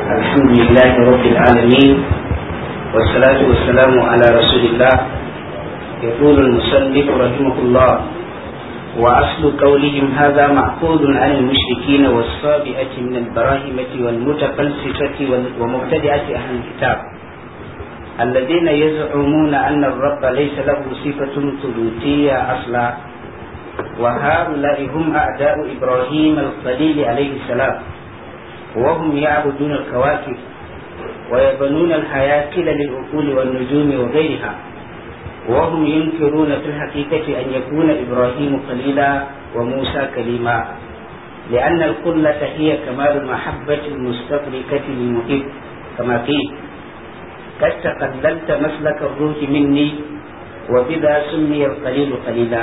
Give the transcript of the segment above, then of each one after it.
الحمد لله رب العالمين والصلاة والسلام على رسول الله. يقول المصنف رحمه الله: وأصل قولهم هذا مأخوذ عن المشركين والصابئة من البراهمة والمتفلسفة ومبتدعة أهل الكتاب الذين يزعمون أن الرب ليس له صفة ثبوتية أصلا، وهؤلاء هم أعداء إبراهيم الخليل عليه السلام، وهم يعبدون الكواكب ويبنون الهياكل للعقول والنجوم وغيرها، وهم ينكرون في الحقيقة أن يكون إبراهيم خليلا وموسى كليما، لأن الخلة هي كمال المحبة المستغرقة للمحب، كما قيل: قد تقللت مسلك الروح مني وبذا سمي الخليل خليلا.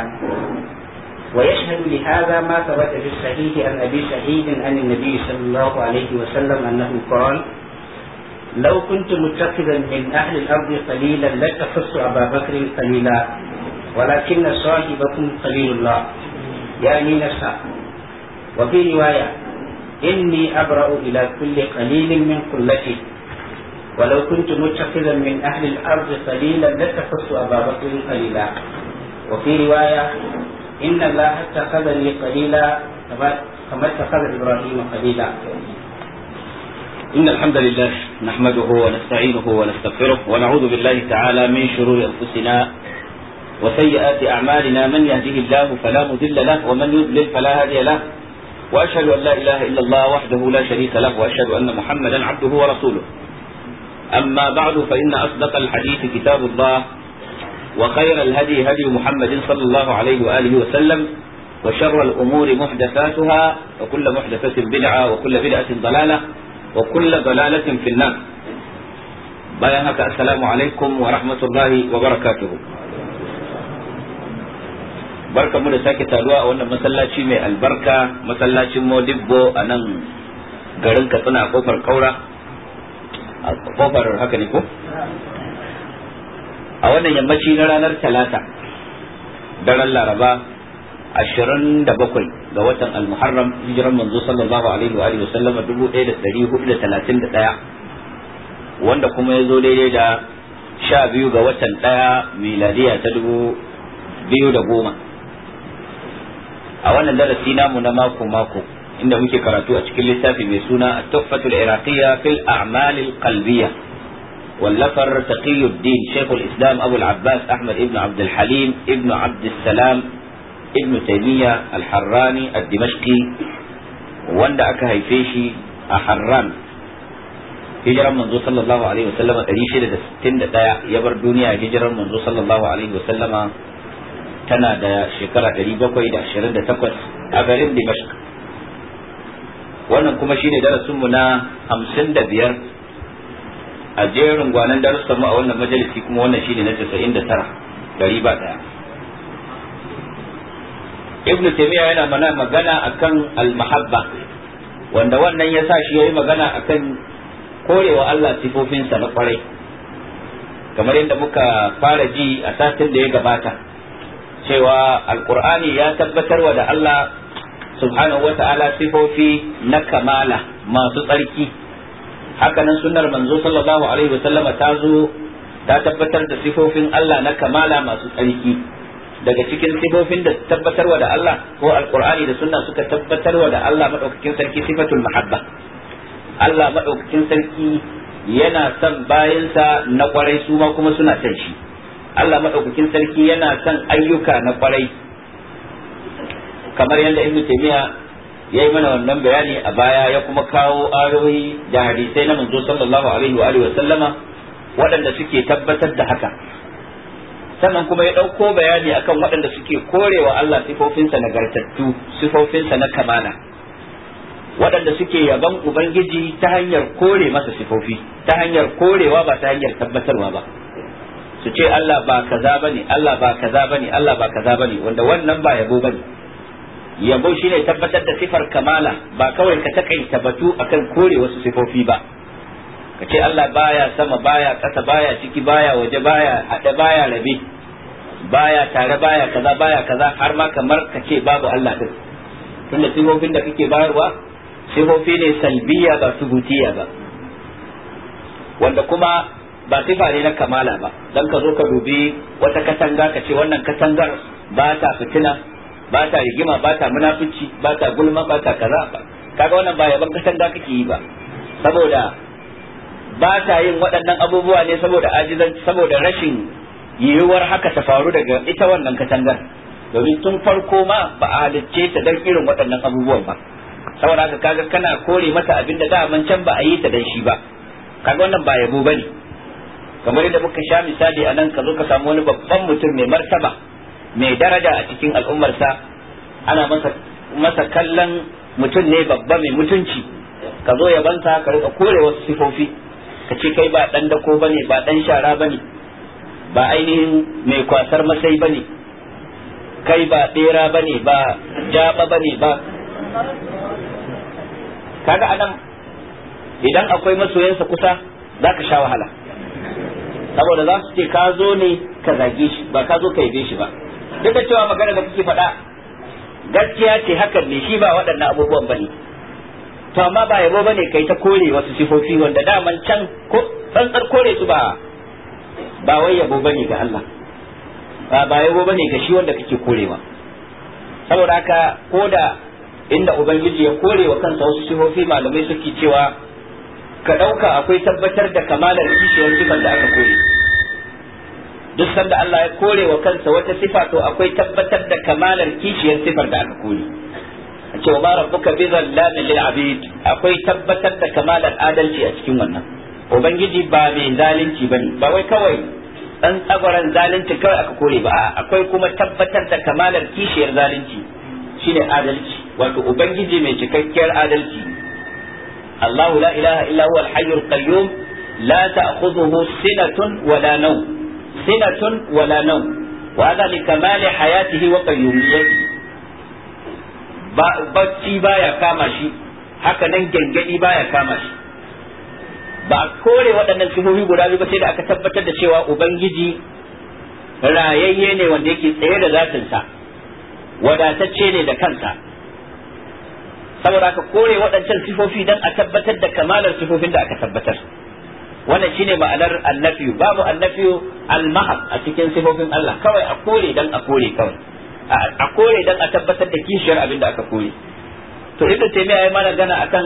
ويشهد لهذا ما ثبت في الصحيح عن أبي سعيد عن النبي صلى الله عليه وسلم أنه قال: لو كنت متخذا من أهل الأرض خليلا لاتخذت أبا بكر خليلا، ولكن صاحبكم خليل الله، يعني نفسه. وفي رواية: إني أبرأ إلى كل خليل من قلتي، ولو كنت متخذا من أهل الأرض خليلا لاتخذت أبا بكر خليلا. وفي رواية: إن الله اتخذني خليلا كما اتخذ إبراهيم خليلا. إن الحمد لله نحمده ونستعينه ونستغفره ونعوذ بالله تعالى من شرور أنفسنا وسيئات أعمالنا، من يهده الله فلا مضل له ومن يضلل فلا هادي له، وأشهد أن لا إله إلا الله وحده لا شريك له، وأشهد أن محمدا عبده ورسوله. أما بعد، فإن أصدق الحديث كتاب الله، وخير الهدي هدي محمد صلى الله عليه وآله وسلم، وشر الأمور محدثاتها، وكل محدثة بدعة، وكل بدعة ضلالة، وكل ضلالة في النار. بيانك السلام عليكم ورحمة الله وبركاته. بركة من ساكت الواء وانا مسلاتي من البركة مسلاتي مودبو أنا غرنك تنا قفر قورة قفر هكذا نكو. a wannan yammaci na ranar talata daren laraba 27 ga watan al-muharram, hijiran manzo sallallahu alaihi wa sallam 1431, wanda kuma ya zo daidai da 12 ga watan 1 miladiya ta 2010. a wannan darasi namu na mako inda muke karatu a cikin littafi mai suna at-tuhfatul iraqiyya fil a'mal al-qalbiyya واللفر تقي الدين شيخ الإسلام أبو العباس أحمد ابن عبد الحليم ابن عبد السلام ابن تيمية الحراني الدمشقي، وند أكا هيفيشي أحران هجرا منذ صلى الله عليه وسلم تريشي لدستين دايا يبر دنيا هجرا منذ صلى الله عليه وسلم تنا دا شكرا قريبا كويدا شرد تقوى أغرين دمشق. wannan kuma shine darasin mu na 55 a jerin gwanan darussan mu a wannan majalisi, kuma wannan shine na 99 gari ba daya. Ibn Taymiyyah yana mana magana akan al-mahabba, wanda wannan yasa shi yayi magana akan korewa Allah sifofinsa na kwarai, kamar yadda muka fara ji a satin da ya gabata cewa alqur'ani ya tabbatarwa da Allah subhanahu wata'ala sifofi na kamala masu tsarki. hakanan sunnar manzo sallallahu alaihi wasallama ta zo ta tabbatar da sifofin Allah na kamala masu tsarki. Daga cikin sifofin da tabbatarwa da Allah ko alqur'ani da sunna suka tabbatarwa da Allah madaukakin sarki sifatul mahabba. Allah madaukakin sarki yana son bayansa na kwarai, su ma kuma suna son shi. Allah madaukakin sarki yana son ayyuka na kwarai, kamar yadda Ibn Taymiyyah ya yi mana wannan bayani a baya, ya kuma kawo ayoyi da hadisai na manzo sallallahu alaihi wa sallama waɗanda suke tabbatar da haka. Sannan kuma ya ɗauko bayani akan waɗanda suke korewa Allah sifofinsa nagartattu, sifofinsa na kamala, waɗanda suke yaban Ubangiji ta hanyar kore masa sifofi, ta hanyar korewa ba ta hanyar tabbatarwa ba. Su ce Allah ba kaza bane, Allah ba kaza bane, Allah ba kaza bane, wanda wannan ba yabo bane. Yabo shine tabbatar da sifar kamala, ba kawai ka takaita batu akan kore wasu sifofi ba. Ka ce Allah baya sama, baya ƙasa, baya ciki, baya waje, baya haɗe, baya rabe, baya tare, baya kaza, har ma kamar ka ce babu Allah din. Tunda sifofin da kake bayarwa sifofi ne salbiya ba subutiya ba. wanda kuma ba sifa ne na kamala ba. Dan ka zo ka dubi wata katanga ka ce wannan katangar ba ta fitina, ba ta rigima, ba ta munafici, ba ta gulma, ba ta kaza ba, kaga wannan ba yaban katanga kake yi ba, saboda ba ta yin waɗannan abubuwa ne saboda ajizan, saboda rashin yiwuwar haka ta faru daga ita wannan katangar, domin tun farko ma ba a halicce ta dan irin waɗannan abubuwan ba. Saboda haka kaga kana kore mata abin da daman can ba a yi ta dan shi ba, kaga wannan ba yabo bane. Kamar yadda muka sha misali a nan, ka zo ka samu wani babban mutum mai martaba mai daraja a cikin al'ummarsa, ana masa kallon mutum ne babba mai mutunci, ka zo yabansa ka rika kore wasu sifofi, ka ce kai ba dan dako bane, ba dan shara bane, ba ainihin mai kwasar masai bane, kai ba bera bane, ba jaba bane, ba kaga anan idan akwai masoyansa kusa zaka sha wahala, saboda za su ce ka zo ne ka zage shi, ba ka zo ka yabe shi ba. Duk da cewa magana da kuke faɗa gaskiya ce, hakan ne, shi ba waɗannan abubuwan bane, to amma ba yabo bane kai ta kore wasu sifofi wanda daman can ko tsantsar kore su ba wai yabo bane ga Allah, ba yabo bane ga shi wanda kake korewa. Saboda haka koda inda ubangiji ya kore wa kansa wasu sifofi, malamai suke cewa ka ɗauka akwai tabbatar da kamalar kishiyar sifar da aka kore. Duk sanda Allah ya kore wa kansa wata sifa, to akwai tabbatar da kamalar kishiyar sifar da aka kore. A ce wa ma rabbuka bi zallamin lil abid, akwai tabbatar da kamalar adalci a cikin wannan. Ubangiji ba mai zalunci bane, ba wai kawai dan tsagwaran zalunci kawai aka kore ba, akwai kuma tabbatar da kamalar kishiyar zalunci, shine adalci. Wato ubangiji mai cikakkiyar adalci. الله لا إله إلا هو الحي القيوم لا تأخذه سنة ولا نوم، سنة ولا نوم، وهذا لكمال حياته وقيوميته. bacci baya kama shi, haka nan gangadi baya kama shi. Ba a kore waɗannan sifofi guda biyu ba sai da aka tabbatar da cewa ubangiji rayayye ne wanda yake tsaye da zatinsa, wadatacce ne da kansa. Saboda aka kore waɗancan sifofi don a tabbatar da kamalar sifofin da aka tabbatar. Wannan shine ma'anar annafiyu. Babu annafiyu al-mahab a cikin sifofin Allah, kawai a kore dan a kore, kawai a kore dan a tabbatar da kishiyar abin da aka kore. To Ibn Taymiyyah ya mana gana akan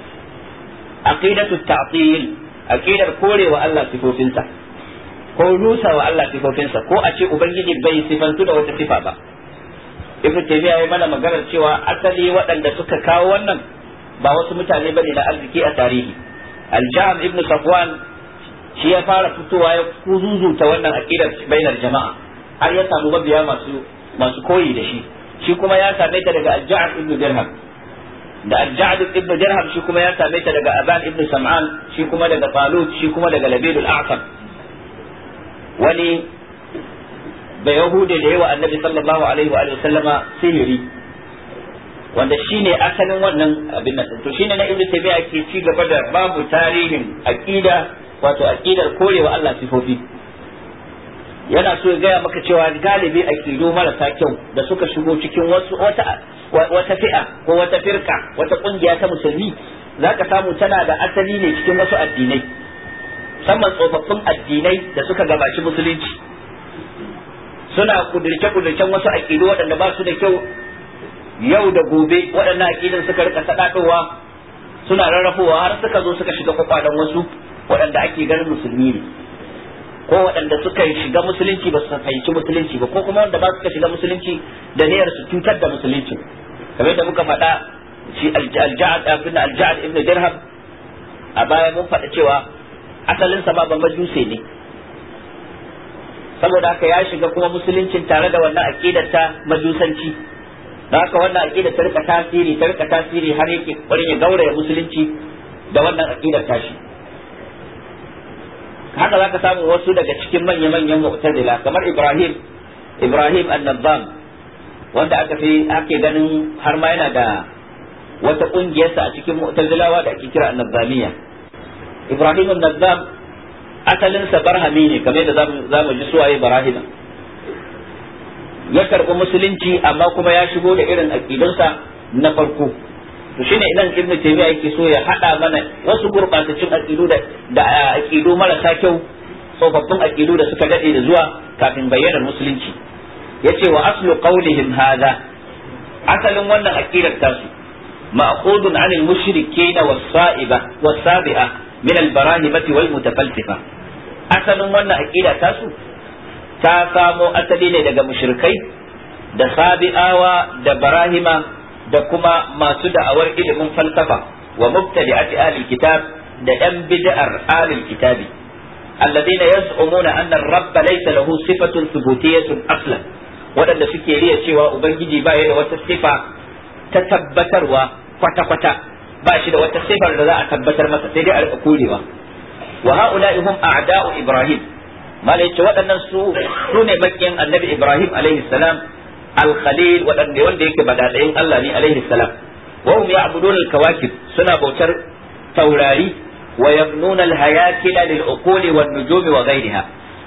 aqidatu ta'til, aqidar korewa Allah sifofinsa ko rusa wa Allah sifofinsa, ko a ce ubangiji bai sifantu da wata sifa ba. Ibn Taymiyyah ya mana maganar cewa asali waɗanda suka kawo wannan ba wasu mutane bane na arziki a tarihi. Al-Jahm ibn Safwan shi ya fara fitowa ya kuzuzuta wannan aqidar bainar jama'a, har ya samu mabiya masu koyi da shi. Shi kuma ya same ta daga Al-Ja'd ibn Dirham, da Al-Ja'd ibn Dirham shi kuma ya same ta daga Aban ibn Sam'an, shi kuma daga Talut, shi kuma daga Labid al-A'sam. Wani da Yahude da yawa annabi sallallahu alaihi wa sallama sihiri, wanda shine asalin wannan abin nan. To shine na Ibn Taymiyyah ke ci gaba da babu tarihin aqida, wato aqidar korewa Allah sifofi. Yana so ya gaya maka cewa galibi aqidu marasa kyau da suka shigo cikin wata fi'a ko wata firka, wata kungiya ta musulmi, zaka samu tana da asali ne cikin wasu addinai, musamman tsofaffin addinai da suka gabaci musulunci. Suna kudurce-kudurcen wasu aƙidu waɗanda ba su da kyau, yau da gobe waɗannan aƙidun suka rika saɗaɗowa, suna rarrafowa har suka zo suka shiga kwakwalan wasu waɗanda ake ganin musulmi ne, ko waɗanda suka shiga musulunci ba su fahimci musulunci ba, ko kuma wanda ba suka shiga musulunci da niyyar su cutar da musulunci. Kamar da muka faɗa, shi Al-Ja'd ibn Dirham a baya mun faɗa cewa asalinsa ba majuse ne, saboda haka ya shiga kuma musuluncin tare da wannan aqidar ta majusanci. Da haka wannan aqidar ta rika tasiri har yake ƙwarin ya gauraya musulunci da wannan aqidar tashi. Haka zaka samu wasu daga cikin manya-manyan mu'tazila kamar Ibrahim an-Nazzam, wanda ake ganin har ma yana da wata ƙungiyarsa a cikin mu'tazilawa da ake kira an-Nazzamiyya. Ibrahim an-Nazzam asalinsa barhami ne, kamar da za mu ji suwaye barahima. Ya karɓi musulunci amma kuma ya shigo da irin aƙidunsa na farko, to shine idan ibnu taymiya yake so ya hada mana wasu gurbatacin aqidu da aqidu marasa kyau, tsofaffin aqidu da suka dade da zuwa kafin bayyanar musulunci. yace wa aslu qawlihim hadha, asalin wannan aqidar tasu ma'khudun 'an al-mushrikeen was-sabi'a min al-barahibati wal mutafalsifa. asalin wannan aqida tasu ta samo asali ne daga mushrikai da sabi'awa da barahima da kuma masu da'awar ilimin falsafa wa mubtadi'ati ahli kitab da yan bid'ar ahli kitabi alladhina yaz'umuna anna ar-rabb laysa lahu sifatun thubutiyyatun aslan, wadanda suke riya cewa ubangiji ba ya da wata sifa ta tabbatarwa kwata-kwata, ba shi da wata sifar da za a tabbatar masa sai dai a rika korewa. wa ha'ula'i hum a'da'u ibrahim, malai ce waɗannan su ne makiyan annabi ibrahim alaihi salam al-khalil, wanda yake badadayin Allah ne alaihi salam. wa hum ya'budun al-kawakib, suna bautar taurari wa yabnuna al-hayakila lil-uquli wan-nujumi wa ghayriha,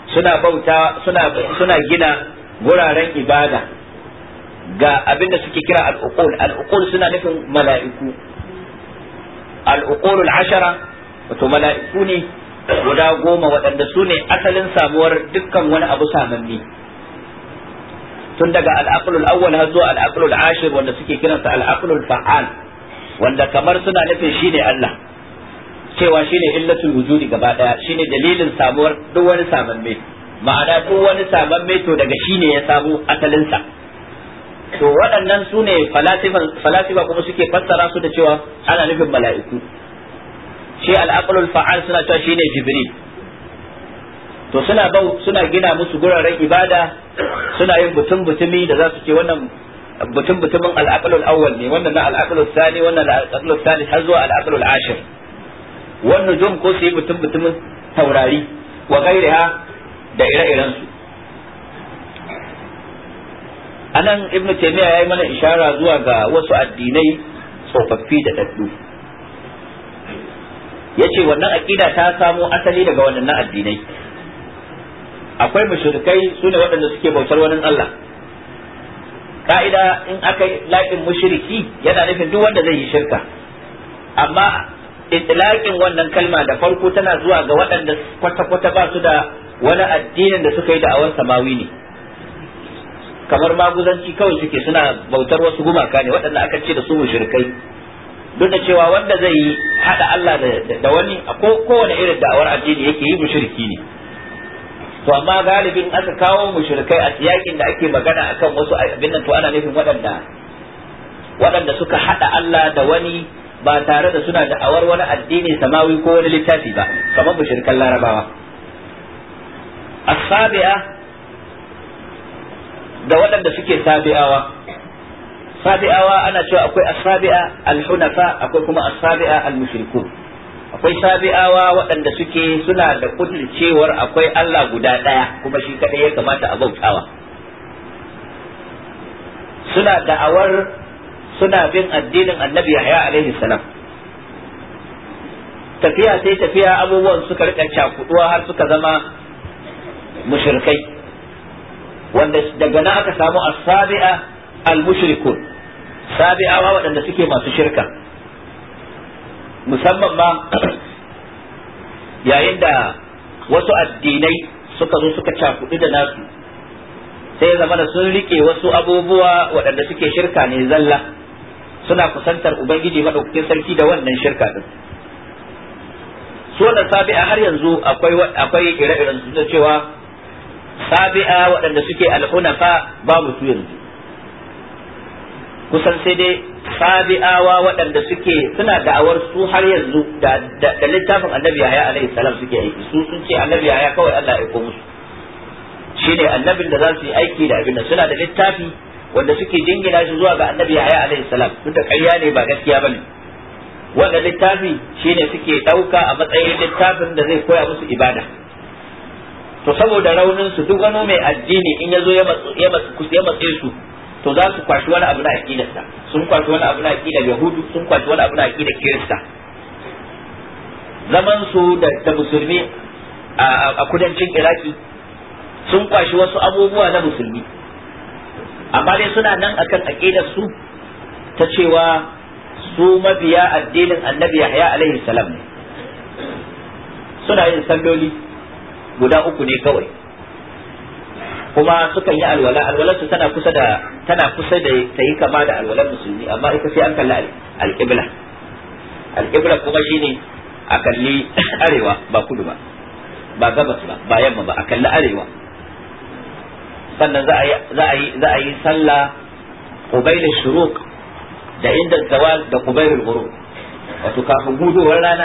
suna gina guraren ibada ga abinda suke kira al-uqul suna nufin mala'iku. al-uqul al-ashara wato mala'iku ne guda 10 waɗanda su ne asalin samuwar dukkan wani abu samanni, tun daga al-aqlul awwal har zuwa al-aqlul ashir wanda suke kiransa al-aqlul fa'al, wanda kamar suna nufin shine Allah, cewa shine illatul wujudi gaba daya, shine dalilin samuwar duk wani samamme, ma'ana duk wani samamme to daga shine ya samu asalin sa. to waɗannan su ne falasifa kuma suke fassara su da cewa ana nufin mala'iku. shi al-aqlul fa'al suna cewa shine jibril. to suna gina musu guraren ibada, suna yin butumi da za su ce wannan butumin al-aqlul awwal ne, wannan na al-aqlul thani, wannan na al-aqlul thalith har zuwa al-aqlul ashir. wannan jum ko su yi butumin taurari wa gairiha da ire-iren su. anan ibnu taymiya yayi mana ishara zuwa ga wasu addinai tsofaffi da daddu. yace wannan aqida ta samo asali daga wannan addinai. akwai mushrikai sune waɗanda suke bautar wani Allah. ka'ida in aka laƙin mushriki yana nufin duk wanda zai yi shirka, amma itlaqin wannan kalma da farko tana zuwa ga waɗanda kwata-kwata ba su da wani addinin da suka yi da'awar samawi ne, kamar maguzanci kawai suke, suna bautar wasu gumaka ne, waɗanda aka ce da su mushrikai. duk da cewa wanda zai yi hada Allah da wani a kowane irin da'awar addini yake yi mushriki ne. to amma galibin aka kawo mushrikai a siyakin da ake magana akan wasu abin nan, to ana nufin waɗanda suka hada Allah da wani ba tare da suna da'awar wani addini samawi ko wani littafi ba, kamar mushrikan larabawa. as-sabi'a da waɗanda suke sabi'awa ana cewa akwai as-sabi'a al-hunafa, akwai kuma as-sabi'a al-mushrikun. akwai sabi'awa waɗanda suke suna da kudircewar akwai Allah guda ɗaya kuma shi kadai ya kamata a bautawa. suna da'awar suna bin addinin annabi Yahya alaihi salam. tafiya sai tafiya abubuwan suka rika cakuduwa har suka zama mushrikai, wanda daga nan aka samu as-sabi'a al-mushrikun, sabi'awa waɗanda suke masu shirka. musamman ma yayin da wasu addinai suka zo suka cakudu da nasu, sai ya zama da sun rike wasu abubuwa waɗanda suke shirka ne zalla, suna kusantar ubangiji madaukakin sarki da wannan shirka din. su wannan sabi'a har yanzu akwai ire-iren su da cewa sabi'a waɗanda suke al-hunafa babu su yanzu, kusan sai dai sabi'awa waɗanda suke suna da'awar su har yanzu da littafin annabi Yahya alaihi salam suke aiki. su sun ce annabi Yahya kawai Allah ya aiko musu, shine annabin da za su yi aiki da abin da suna da littafi wanda suke jingina shi zuwa ga annabi Yahya alaihi salam, duk da ƙarya ne ba gaskiya bane. wannan littafi shine suke ɗauka a matsayin littafin da zai koya musu ibada. to saboda raunin su duk wani mai addini in yazo ya matse su, to za su kwashi wani abu na aqidarsa, sun kwashi wani abu na aqidar yahudu, sun kwashi wani abu na aqidar kirista. zaman su da musulmi a kudancin iraki sun kwashi wasu abubuwa na musulmi, amma dai suna nan akan aqidar su ta cewa su mabiya addinin annabi Yahya alaihi salam ne, suna yin salloli guda uku ne kawai, kuma sukan yi alwalar su tana kusa da ta yi kama da alwalar musulmi, amma ita sai an kalli alƙibla kuma shine a kalli arewa ba kudu ba, ba gabas ba yamma ba, a kalli arewa. Sannan za a yi sallah qubayl shuruq da inda zawal da qubayl ghurub, wato kafin gudowar rana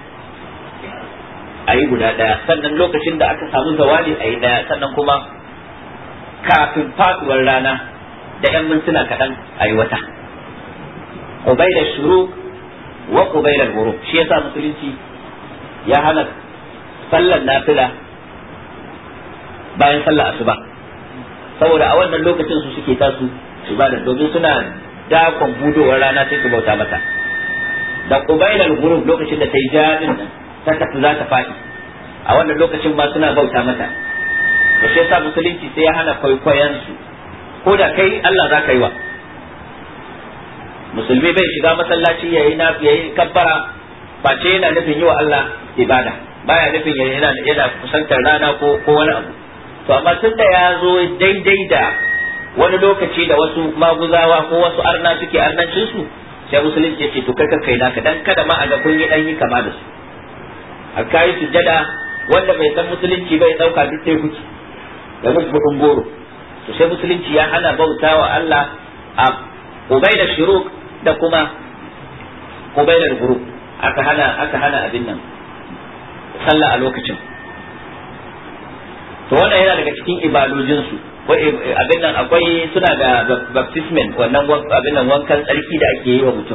a yi guda daya, sannan lokacin da aka samu zawali a yi daya, sannan kuma kafin faduwar rana da yan mintuna kaɗan a yi wata. qubayl shuruq wa qubayl ghurub, shi yasa musulunci ya hana sallar nafila bayan sallar asuba, saboda a wannan lokacin su suke tasu ibada, domin suna dakon budowar rana sai su bauta mata. Da qubailal ghurub, lokacin da ta yi jabin nan ta tafi za ta faɗi, a wannan lokacin ma suna bauta mata. da shi yasa musulunci sai ya hana kwaikwayon su, ko da kai Allah za ka yi wa. Musulmi bai shiga masallaci yayi kabbara face yana nufin yi wa Allah ibada, baya nufin yana kusantar rana ko wani abu. To amma tun da ya zo daidai da wani lokaci da wasu maguzawa ko wasu arna suke arnancin su, sai musulunci ya ce to kai naka, dan kada ma a ga kun yi dan yi kama da su. A kai sujjada, wanda bai san musulunci bai dauka duk sai kuci da mutum goro. To sai musulunci ya hana bautawa Allah a ubayda shuruq da kuma ubayda ghurub, aka hana abin nan sallah a lokacin. To wannan yana daga cikin ibadojinsu. Abin nan akwai suna da baptismen, wannan abin nan wankan tsarki da ake yi wa mutum,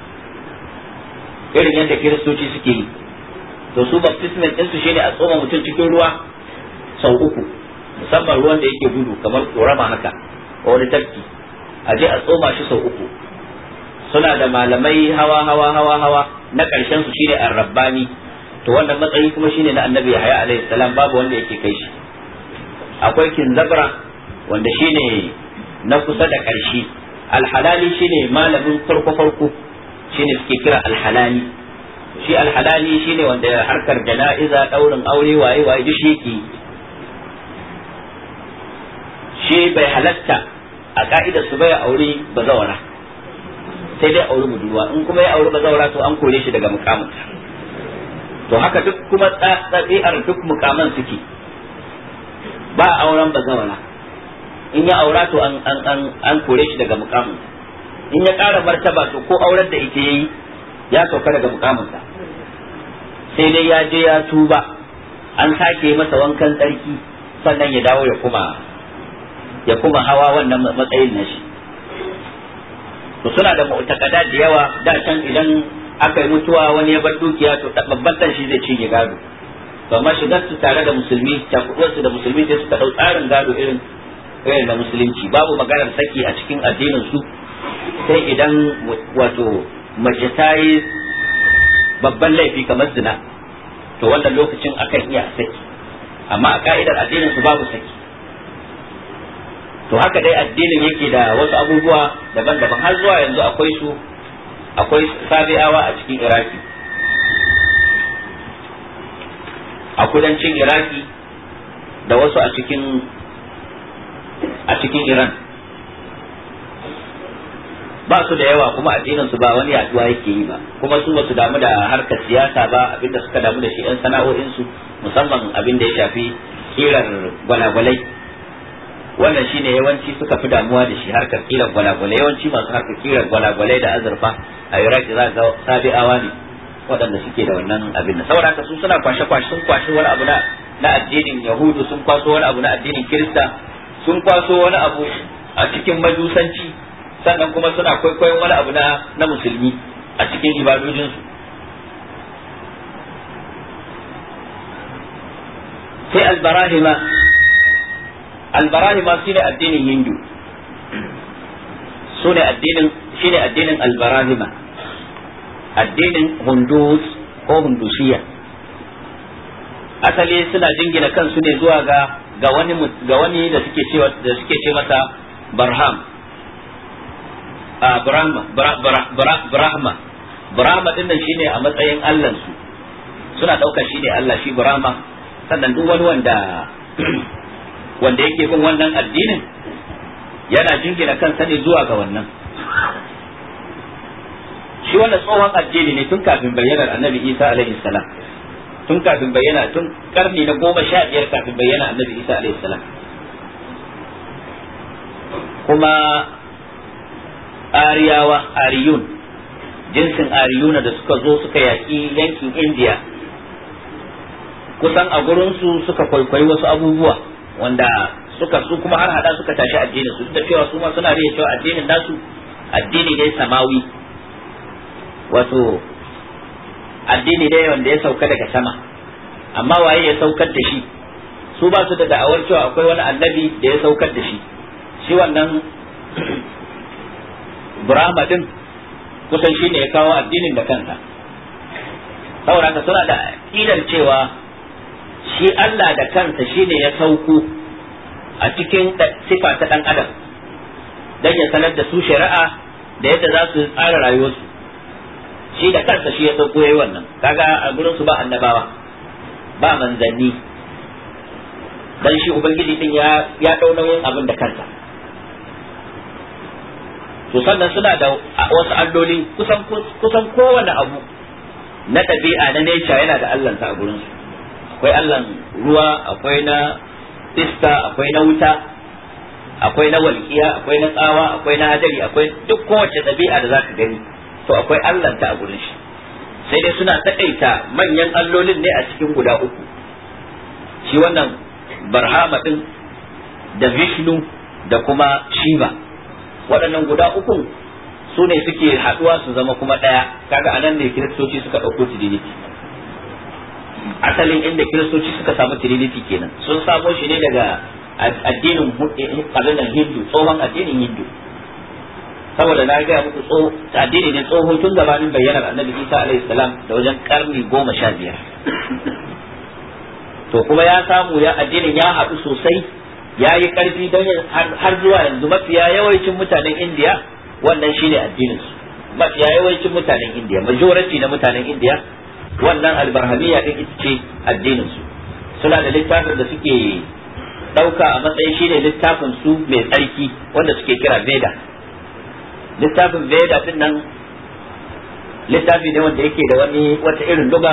irin yadda kiristoci suke yi. To su baptismen ɗinsu shine a tsoma mutum cikin ruwa sau uku, musamman ruwan da yake gudu kamar korama haka ko wani tafki, a je a tsoma shi sau uku. Suna da malamai hawa na ƙarshen su shine ar-rabbani. To wannan matsayi kuma shine na annabi Yahya alaihi salam, babu wanda yake kai shi. Akwai kinzabra wanda shine na kusa da ƙarshe. Alhalali shine malamin farko shine suke kira alhalali. Shi alhalali shine wanda harkar jana'iza, daurin aure, waye duk shi yake. Shi bai halatta a ka'idar su bai aure bazawara, sai dai aure budurwa. In kuma ya aure bazawara to an kore shi daga mukamin. To haka duk kuma tsabi'ar duk mukaman suke, ba auren bazawara. In ya aura to an kore shi daga mukamin. In ya ƙara martaba to ko auren da ita yayi ya sauka daga mukaminsa, sai dai ya je ya tuba, an sake masa wankan tsarki, sannan ya dawo ya kuma hawa wannan matsayin nashi. To suna da mu'taqada da yawa. Da can idan aka yi mutuwa wani ya bar dukiya, to babban dan shi zai cinye gado. To amma shigar su tare da musulmi, cakuduwar su da musulmi, sai suka dau tsarin gado irin na musulunci. Babu maganar saki a cikin addinin su, sai idan wato mace ta yi babban laifi kamar zina, to wannan lokacin akan iya saki. Amma a ka'idar addinin su babu saki. To haka dai addinin yake da wasu abubuwa daban-daban, har zuwa yanzu akwai sabi'awa a cikin Iraki, a kudancin Iraki, da wasu a cikin Iran. Ba su da yawa, kuma addinin su ba wani yaduwa yake yi ba, kuma su ba su damu da harkar siyasa ba. Abinda suka damu da shi yan sana'o'in su, musamman abin da ya shafi kirar gwalagwalai. Wannan shine yawanci suka fi damuwa da shi, harkar kirar gwalagwalai. Yawanci masu harkar kirar gwalagwalai da azurfa a Iraki za ga sabi'awa ne waɗanda suke da wannan abin nan. Saboda haka su suna sun kwashi wani abu na addinin Yahudu, sun kwaso wani abu na addinin Kirista, sun kwaso wani abu a cikin majusanci, sannan kuma suna kwaikwayon wani abu na musulmi a cikin ibadojinsu. Sai albarahima shine addinin Hindu, shine addinin albarahima, addinin Hundus ko Hundusiya. Asali suna jingina kansu ne zuwa ga wani da suke ce masa Barham. Brahma din nan shine a matsayin Allah su suna daukar shine Allah shi Brahma. Sannan duk wani wanda yake bin wannan addinin yana jingina kansa ne zuwa ga wannan. Shi wannan tsohon addini ne tun kafin bayyanar Annabi Isa alaihi salam, tun karni na 15 kafin bayyana Annabi Isa alaihi salam. Kuma Ariyun jinsin Ariyuna da suka zo suka yaƙi yankin India, kusan a gurinsu suka kwaikwayi wasu abubuwa wanda su kuma har hada suka tashi addinin su, da cewa su ma suna riya cewa addinin nasu addini ne samawi, wato addini ne wanda ya sauka daga sama. Amma waye ya saukar da shi? Su ba su da da'awar cewa akwai wani annabi da ya saukar da shi. Shi wannan Brahma din kusan shi ne ya kawo addinin da kansa. Saboda haka suna da aqidar cewa shi Allah da kansa shi ne ya sauko a cikin sifa ta dan adam dan ya sanar da su shari'a da yadda za su tsara rayuwarsu. Shi da kansa shi ya sauko yayi wannan. Kaga a gurin su ba annabawa, ba manzanni, dan shi ubangiji din ya dau nauyin abin da kansa. To sannan suna da wasu alloli, kusan kowane abu na ɗabi'a na nature yana da allansa a gurinsu. Akwai allan ruwa, akwai na iska, akwai na wuta, akwai na walƙiya, akwai na tsawa, akwai na hadari, akwai duk kowace ɗabi'a da zaka gani to akwai allanta a gurin shi. Sai dai suna taƙaita manyan allolin ne a cikin guda uku. Shi wannan Barhama din da Vishnu da kuma Shiva, waɗannan guda uku su ne suke haɗuwa su zama kuma ɗaya. Kaga anan ne kiristoci suka ɗauko Trinity. Asalin inda kiristoci suka samu Trinity kenan, sun samo shi ne daga addinin Hindu, tsohon addinin Hindu. Saboda na gaya muku addini ne tsoho tun gabanin bayyanar Annabi Isa alaihi salam da wajen karni 15. To kuma ya samu addinin ya haɗu sosai, ya yi ƙarfi don har zuwa yanzu mafiya yawancin mutanen Indiya wannan shine addininsu. Mafiya yawancin mutanen Indiya, majority na mutanen Indiya, wannan albarhamiya din ita ce addininsu. Suna da littafin da suke ɗauka a matsayin shine littafin su mai tsarki wanda suke kira Veda. Littafin Veda din nan littafi ne wanda yake da wata irin luga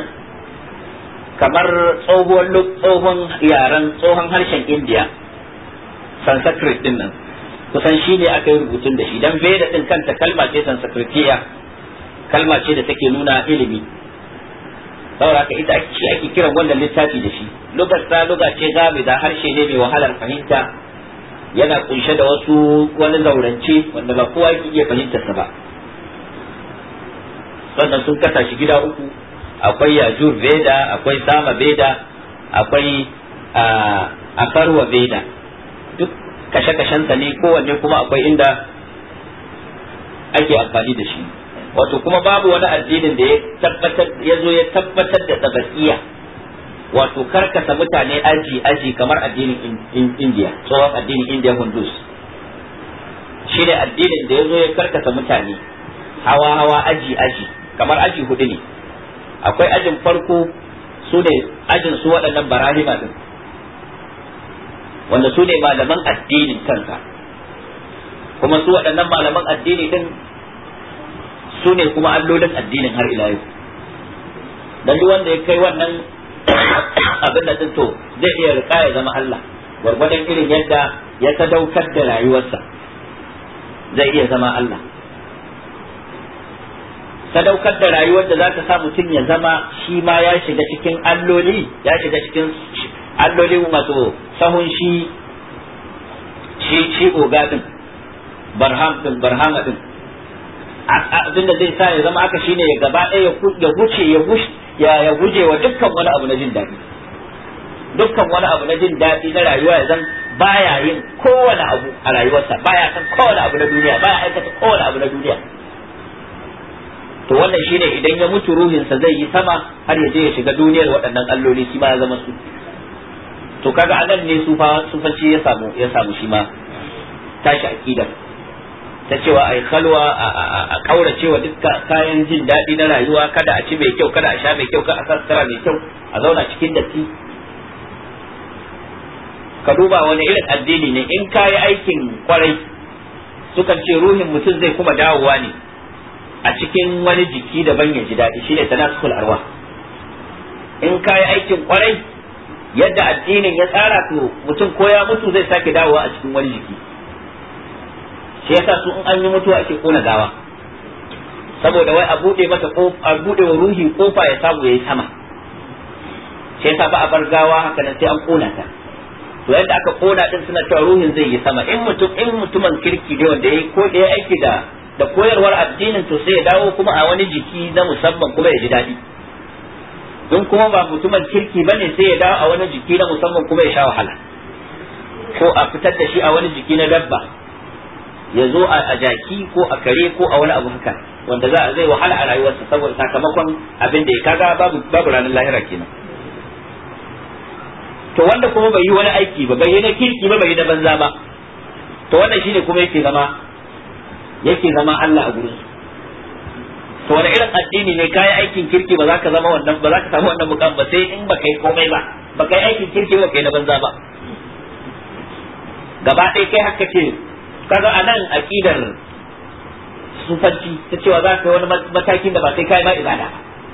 kamar tsohon harshen Indiya, Sanskrit din nan, kusan shi ne aka yi rubutun da shi. Dan Veda din kanta kalma ce Sanskritiya, kalma ce da take nuna ilimi. Saboda haka ita ake kiran wannan littafi da shi. Luga ce gabe da harshe ne mai wahalar fahimta, yana kunshe da wani zaurance wanda ba kowa yake iya fahimtarsa ba. Sannan sun kasa shi gida uku, akwai Yajur Veda, akwai Sama Veda, akwai Akarwa Veda. Duk kashe-kashensa ne, kowanne kuma akwai inda ake amfani da shi. Wato kuma babu wani addinin da ya zo ya tabbatar da tsabasiya, wato karkasa mutane aji kamar addinin Indiya, tsohon addinin Indiya Hindus. Shi ne addinin da ya zo ya karkasa mutane hawa aji kamar aji hudu ne. Akwai ajin farko, su ne ajin su waɗannan barahima din, wanda su ne malaman addinin kansa. Kuma su waɗannan malaman addini din su ne kuma allolin addinin har ila yau. Dan duk wanda ya kai wannan abin da to zai iya rika ya zama Allah, gwargwadon irin yadda ya sadaukar da rayuwarsa zai iya zama Allah. Sadaukar da rayuwar da za ta sa mutum ya zama shi ma ya shiga cikin alloli, wato sahun shi ogadin barhama din. Abinda zai sa ya zama aka shine ya gaba ɗaya ya guje wa dukkan wani abu na jin daɗi. Dukkan wani abu na jin daɗi na rayuwa ya zan baya yin kowane abu a rayuwarsa, baya san kowane abu na duniya, baya aikata kowane abu na duniya. To wannan shine idan ya mutu ruhinsa zai yi sama har ya je ya shiga duniyar waɗannan alloli, shi ma ya zama su. To kaga anan ne sufanci ya samu shi ma tashi aqidar. ta cewa ai khalwa a kaurace wa dukkan kayan jin daɗi na rayuwa, kada a ci mai kyau, kada a sha mai kyau, kada a sassara mai kyau, a zauna cikin datti. Ka duba wani irin addini ne, in ka yi aikin kwarai sukan ce ruhin mutum zai kuma dawowa ne a cikin wani jiki daban ya ji daɗi, shine tanasukul arwah. In ka yi aikin kwarai yadda addinin ya tsara, to mutum ko ya mutu zai sake dawowa a cikin wani jiki. Shi yasa su in an yi mutuwa ake kona gawa, saboda wai a bude mata a bude wa ruhi kofa ya samu yayi sama. Shi yasa ba a bar gawa haka nan sai an kona ta. To yadda aka kona din suna cewa ruhin zai yi sama. In mutumin kirki ne wanda yayi ko da ya aiki da koyarwar addinin, to sai ya dawo kuma a wani jiki na musamman kuma ya ji daɗi. In kuma ba mutumin kirki bane sai ya dawo a wani jiki na musamman kuma ya sha wahala, ko a fitar da shi a wani jiki na dabba, ya zo a jaki ko a kare ko a wani abu haka wanda zai wahala a rayuwarsa saboda sakamakon abin da ya kaga babu ranar lahira kenan. To wanda kuma bai yi wani aiki ba, bai yi na kirki ba, bai yi na banza ba, to wannan shine kuma yake zama Allah a gurin. To wani irin addini ne kai aikin kirki ba za ka zama wannan, ba za ka samu wannan mukam ba sai in ba kai komai ba kai aikin kirki ba kai na banza ba. Gaba ɗaya kai haka ce kaga anan aqidar sufanci ta cewa za ka yi wani matakin da ba sai kai ma ibada,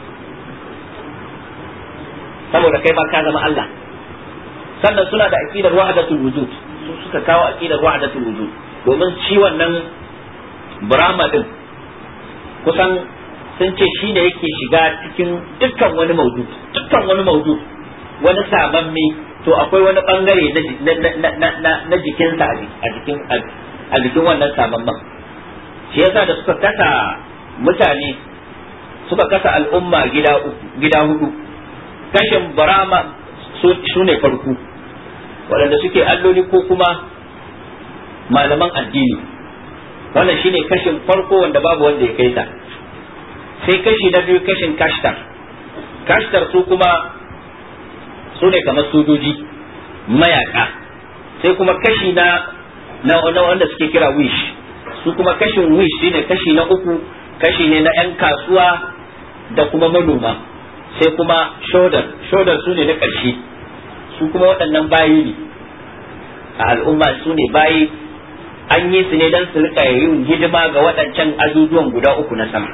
saboda kai ba ka zama Allah. Sannan suna da aqidar wahdatul wujud, su suka kawo aqidar wahdatul wujud, domin shi wannan Brahma din kusan sun ce shi ne yake shiga cikin dukkan wani maudu, wani samamme, to akwai wani bangare na jikinsa a jikin wannan samamman. Shi yasa da suka kasa mutane, suka kasa al'umma gida hudu, kashin Brahma su ne farko, waɗanda suke alloli ko kuma malaman addini. Wannan shine kashin farko wanda babu wanda ya kai ta. Sai kashi na biyu, kashin kashtar su kuma su ne kamar sojoji mayaka. Sai kuma kashi na wanda suke kira wish, su kuma kashin wish shine kashi na uku, kashi ne na 'yan kasuwa da kuma manoma. Sai kuma shoulder su ne na ƙarshe, su kuma waɗannan bayi ne a al'umma, su ne bayi, an yi su ne don su rika yin hidima ga waɗancan ajujuwan guda uku na sama.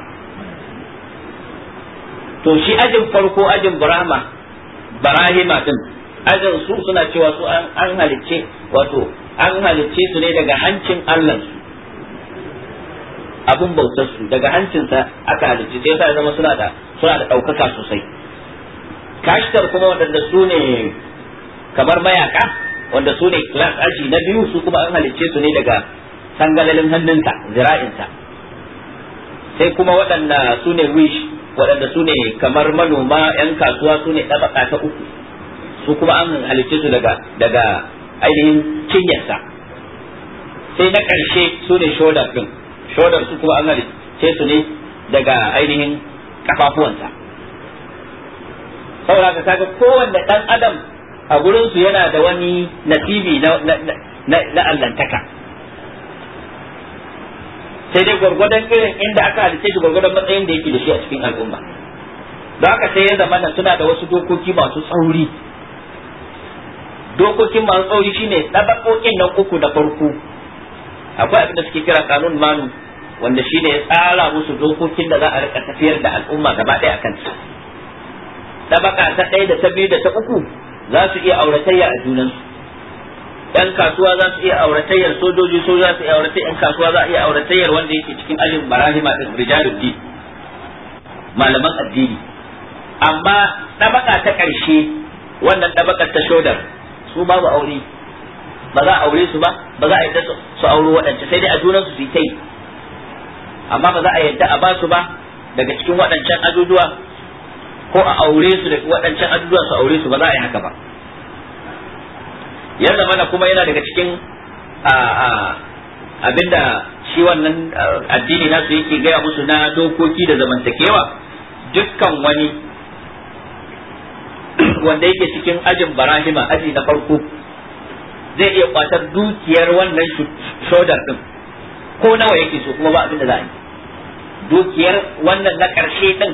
To shi ajin farko, ajin Barahima din, ajin su suna cewa su an halicce, wato an halicce su ne daga hancin Allah su, abun bautar su daga hancinsa aka halicce, sai ya zama suna da ɗaukaka sosai. Kashtar kuma waɗanda su ne kamar mayaka, wanda su ne class aji na biyu, su kuma an halicce su ne daga sangalalin hannunsa, zira'insa. Sai kuma waɗanda su ne wish, waɗanda su ne kamar manoma 'yan kasuwa, su ne ɗabaka ta uku, su kuma an halicce su daga ainihin cinyarsa. Sai na ƙarshe su ne shoulder su kuma an halicce su ne daga ainihin kafafuwansa. saboda ka kaga kowanne ɗan adam a gurin su yana da wani nasibi na allantaka, sai dai gwargwadon irin inda aka halice shi gwargwadon matsayin da yake da shi a cikin al'umma. Don haka sai ya zamana suna da wasu dokoki masu tsauri. Dokokin masu tsauri shine ɗabaƙoƙin nan uku da farko. Akwai abin da suke kira kanun manu, wanda shine ya tsara musu dokokin da za a rika tafiyar da al'umma gaba ɗaya akan su. Ɗabaƙa ta ɗaya da ta biyu da ta uku za su iya auratayya a junansu. Yan kasuwa za su iya auratayyar sojoji, za su iya auratayyar yan kasuwa, za a iya auratayyar wanda yake cikin ajin barahima din rijaluddin, malaman addini. Amma ɗabaka ta ƙarshe, wannan ɗabakar ta shodar, su babu aure, ba za a aure su ba za a yadda su auro waɗance, sai dai a junansu su yi ta yi, amma ba za a yadda a ba su ba daga cikin waɗancan ajujuwa, ko a aure su daga waɗancan ajujuwa su aure su, ba za a yi haka ba. Ya zama kuma yana daga cikin abinda shi wannan addini nasu yake gaya musu na dokoki da zamantakewa, dukkan wani wanda yake cikin ajin barahima, aji na farko, zai iya kwatar dukiyar wannan shodar din ko nawa yake so kuma ba abin da za a yi. Dukiyar wannan na ƙarshe din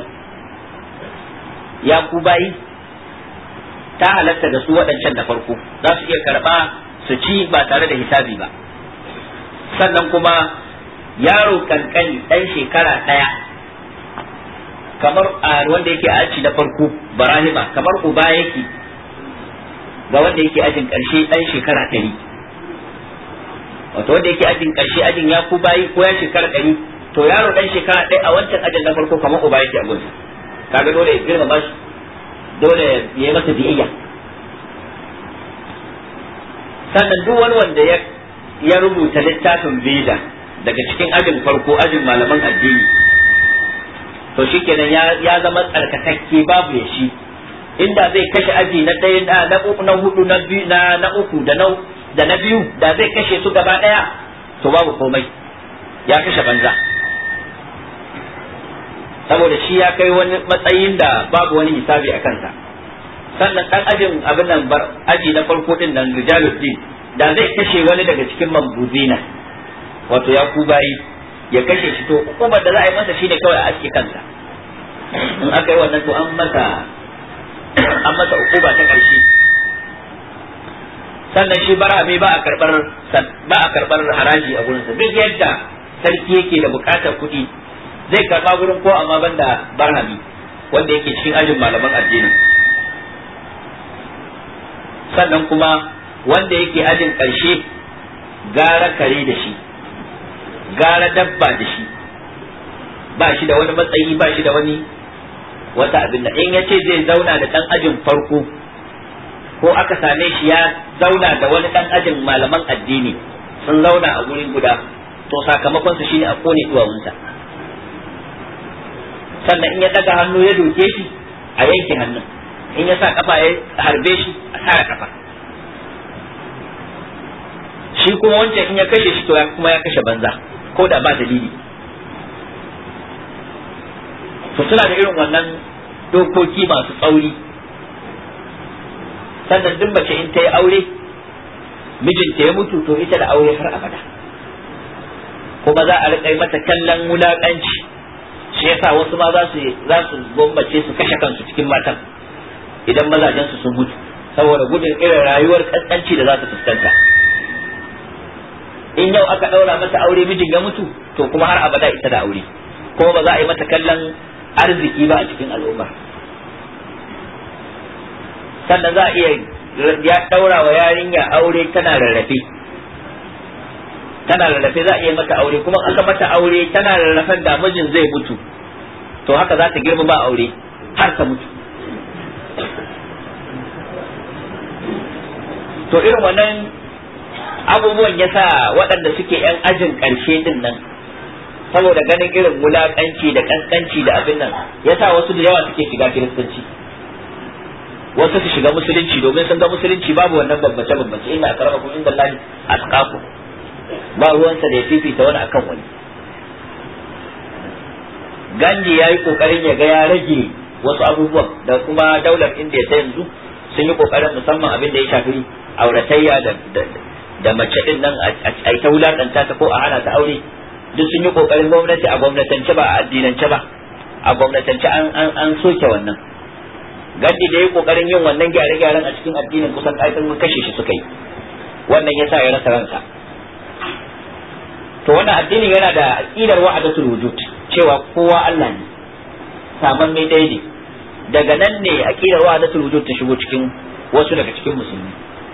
ya ku bayi ta halatta da su waɗancan da farko, za su iya karɓa su ci ba tare da hisabi ba. Sannan kuma yaro kankani ɗan shekara ɗaya, kamar wanda yake a aji na farko barahima, kamar uba yake ga wanda yake ajin ƙarshe ɗan shekara 100. Wato wanda yake ajin ƙarshe ajin ya ku bayi ko ya shekara 100, to yaro ɗan shekara 1 a wancan ajin na farko kamar uba yake a gunsa, kaga dole ya girmama shi, dole ya yi masa biyayya. Sannan duk wani wanda ya rubuta littafin Veda daga cikin ajin farko, ajin malaman addini, to shikenan ya zama tsarkakakke babu ya shi. Inda zai kashe aji na ɗaya na hudu na uku da na biyu, da zai kashe su gaba ɗaya to babu komai, ya kashe banza, saboda shi ya kai wani matsayin da babu wani hisabi a kansa. Sannan ɗan ajin abin nan aji na farko din nan rijaluddin, da zai kashe wani daga cikin mambuzina, wato ya ku bayi, ya kashe shi, to hukumar da za a yi masa shine kawai a aske kansa. In aka yi wannan to an masa hukuma ta ƙarshe. Sannan shi barami ba a karɓar haraji a gurinsa, duk yadda sarki yake da buƙatar kuɗi zai karɓa gurin ko amma banda barami wanda yake cikin ajin malaman addini. Sannan kuma wanda yake ajin ƙarshe gara kare da shi, gara dabba da shi, ba shi da wani matsayi, ba shi da wani wata abin da in yace zai zauna da ɗan ajin farko, ko aka same shi ya zauna da wani ɗan ajin malaman addini sun zauna a gurin guda, to sakamakon su shine a kone duwawunsa. Sannan in ya daga hannu ya doke shi a yanke hannun, in ya sa kafa ya harbe shi a sare kafa. Shi kuma wancan in ya kashe shi to kuma ya kashe banza ko da ba dalili. To suna da irin wannan dokoki masu tsauri. Sannan duk mace in ta yi aure mijinta ya mutu to ita da aure har abada, kuma za a riƙa mata kallon wulaƙanci. Shi yasa wasu ma za su gwammace su kashe kansu cikin matan idan mazajen su sun mutu, saboda gudun irin rayuwar kaskanci da za su fuskanta. In yau aka ɗaura mata aure mijin ya mutu to kuma har abada ita da aure, kuma ba za a yi mata kallon arziki ba a cikin al'umma. Sannan za a iya ya ɗaura wa yarinya aure tana rarrafe za a iya mata aure, kuma aka mata aure tana rarrafen da mijin zai mutu to haka za ta girma ba aure har ta mutu. To irin wannan abubuwan ya sa waɗanda suke 'yan ajin ƙarshe din nan, saboda ganin irin wulaƙanci da ƙasƙanci da abin nan, ya sa wasu da yawa suke shiga kiristanci, wasu su shiga musulunci domin sun ga musulunci babu wannan bambance inna akramakum indallahi atqakum, ba ruwansa da ya fifita wani akan wani. Gandhi ya yi kokarin ya ga ya rage wasu abubuwan, da kuma daular indiya ta yanzu sun yi kokarin musamman abin da ya shafi auratayya da mace din nan a ta wulakanta ta ko a hana ta aure, duk sun yi kokarin gwamnati a gwamnatance ba a addinance ba, a gwamnatance an soke wannan. Gandhi da ya yi kokarin yin wannan gyare-gyaren a cikin addinin kusan ƙarfin kashe shi suka yi, wannan ya sa ya rasa ransa. To wannan addinin yana da aqidar wahdatul wujud, cewa kowa Allah ne, saman mai ɗaya ne. Daga nan ne aqidar wahdatul wujud ta shigo cikin wasu daga cikin musulmi.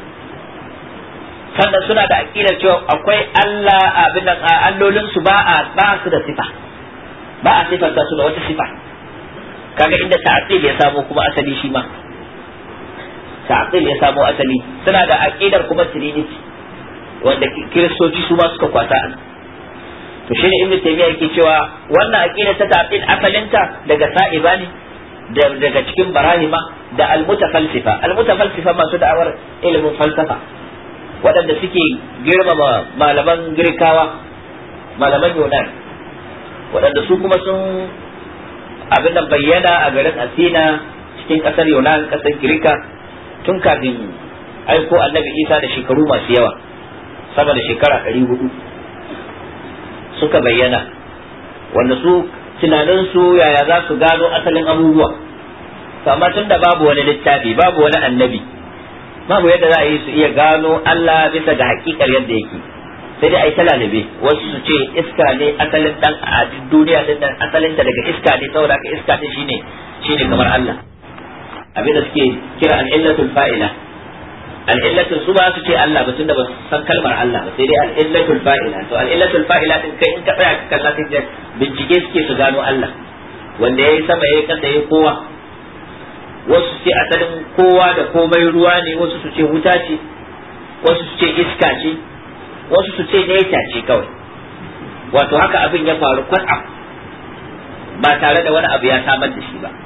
Sannan suna da aqidar cewa akwai Allah, abin nan allolin su ba su da sifa, ba a sifanta su da wata sifa. Kaga inda ta'til ya samo kuma asali, shi ma ta'til ya samo asali. Suna da aqidar kuma trinity wanda kiristoci su ma suka kwata. To shine ibnu taymiya yake cewa wannan aqida ta ta'til asalinta daga sa'iba ne, daga cikin barahima da almutafalsifa masu da'awar ilimin falsafa, waɗanda suke girmama malaman girkawa, malaman yunan, waɗanda su kuma sun abin da bayyana a garin Asina cikin ƙasar Yunan, ƙasar Girka, tun kafin aiko annabi Isa da shekaru masu yawa, sama da shekara 400. suka bayyana wanda su tunaninsu yaya za su gano asalin abubuwa. Amma tun da babu wani littafi, babu wani annabi, babu yadda za a yi su iya gano Allah bisa ga hakikar yadda yake, sai dai a yi ta lalube. Wasu su ce iska ne asalin dan a duniya din nan, asalin ta daga iska ne, saboda ka iska ta shine kamar Allah. Abin da suke kira al-illatul fa'ila, al-illatul su ba su ce Allah ba, tunda ba su san kalmar Allah ba, sai dai al-illatul fa'ila. To al-illatul fa'ila din kai in ka tsaya ka kalla sai bincike suke su gano Allah, wanda yayi sama yayi kasa yayi kowa. Wasu ce asalin kowa da komai ruwa ne, wasu su ce wuta ce, wasu su ce iska ce, wasu su ce nature ce kawai. Wato haka abin ya faru kwatsam ba tare da wani abu ya samar da shi ba.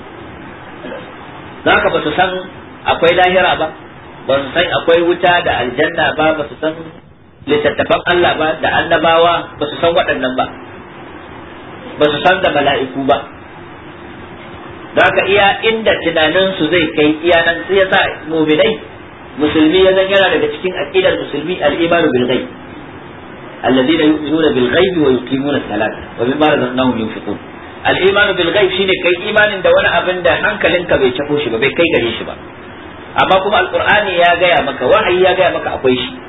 Za ka ba su san akwai lahira ba, ba su san akwai wuta da aljanna ba, ba su san littattafan Allah ba da annabawa, ba su san waɗannan ba, ba su san da mala'iku ba. Za ka iya inda tunaninsu zai kai iya nan, sai ya sa muminai musulmi ya zan yana daga cikin aqidar musulmi al-imanu bil ghaib alladhina yu'minuna bil ghaib wa yuqimuna as-salata wa mimma razaqnahum yunfiqun. Al-imanu bil ghaib shine kai imanin da wani abin da hankalinka bai tafo shi ba, bai kai gare shi ba, amma kuma alqur'ani ya gaya maka, wahayi ya gaya maka akwai shi.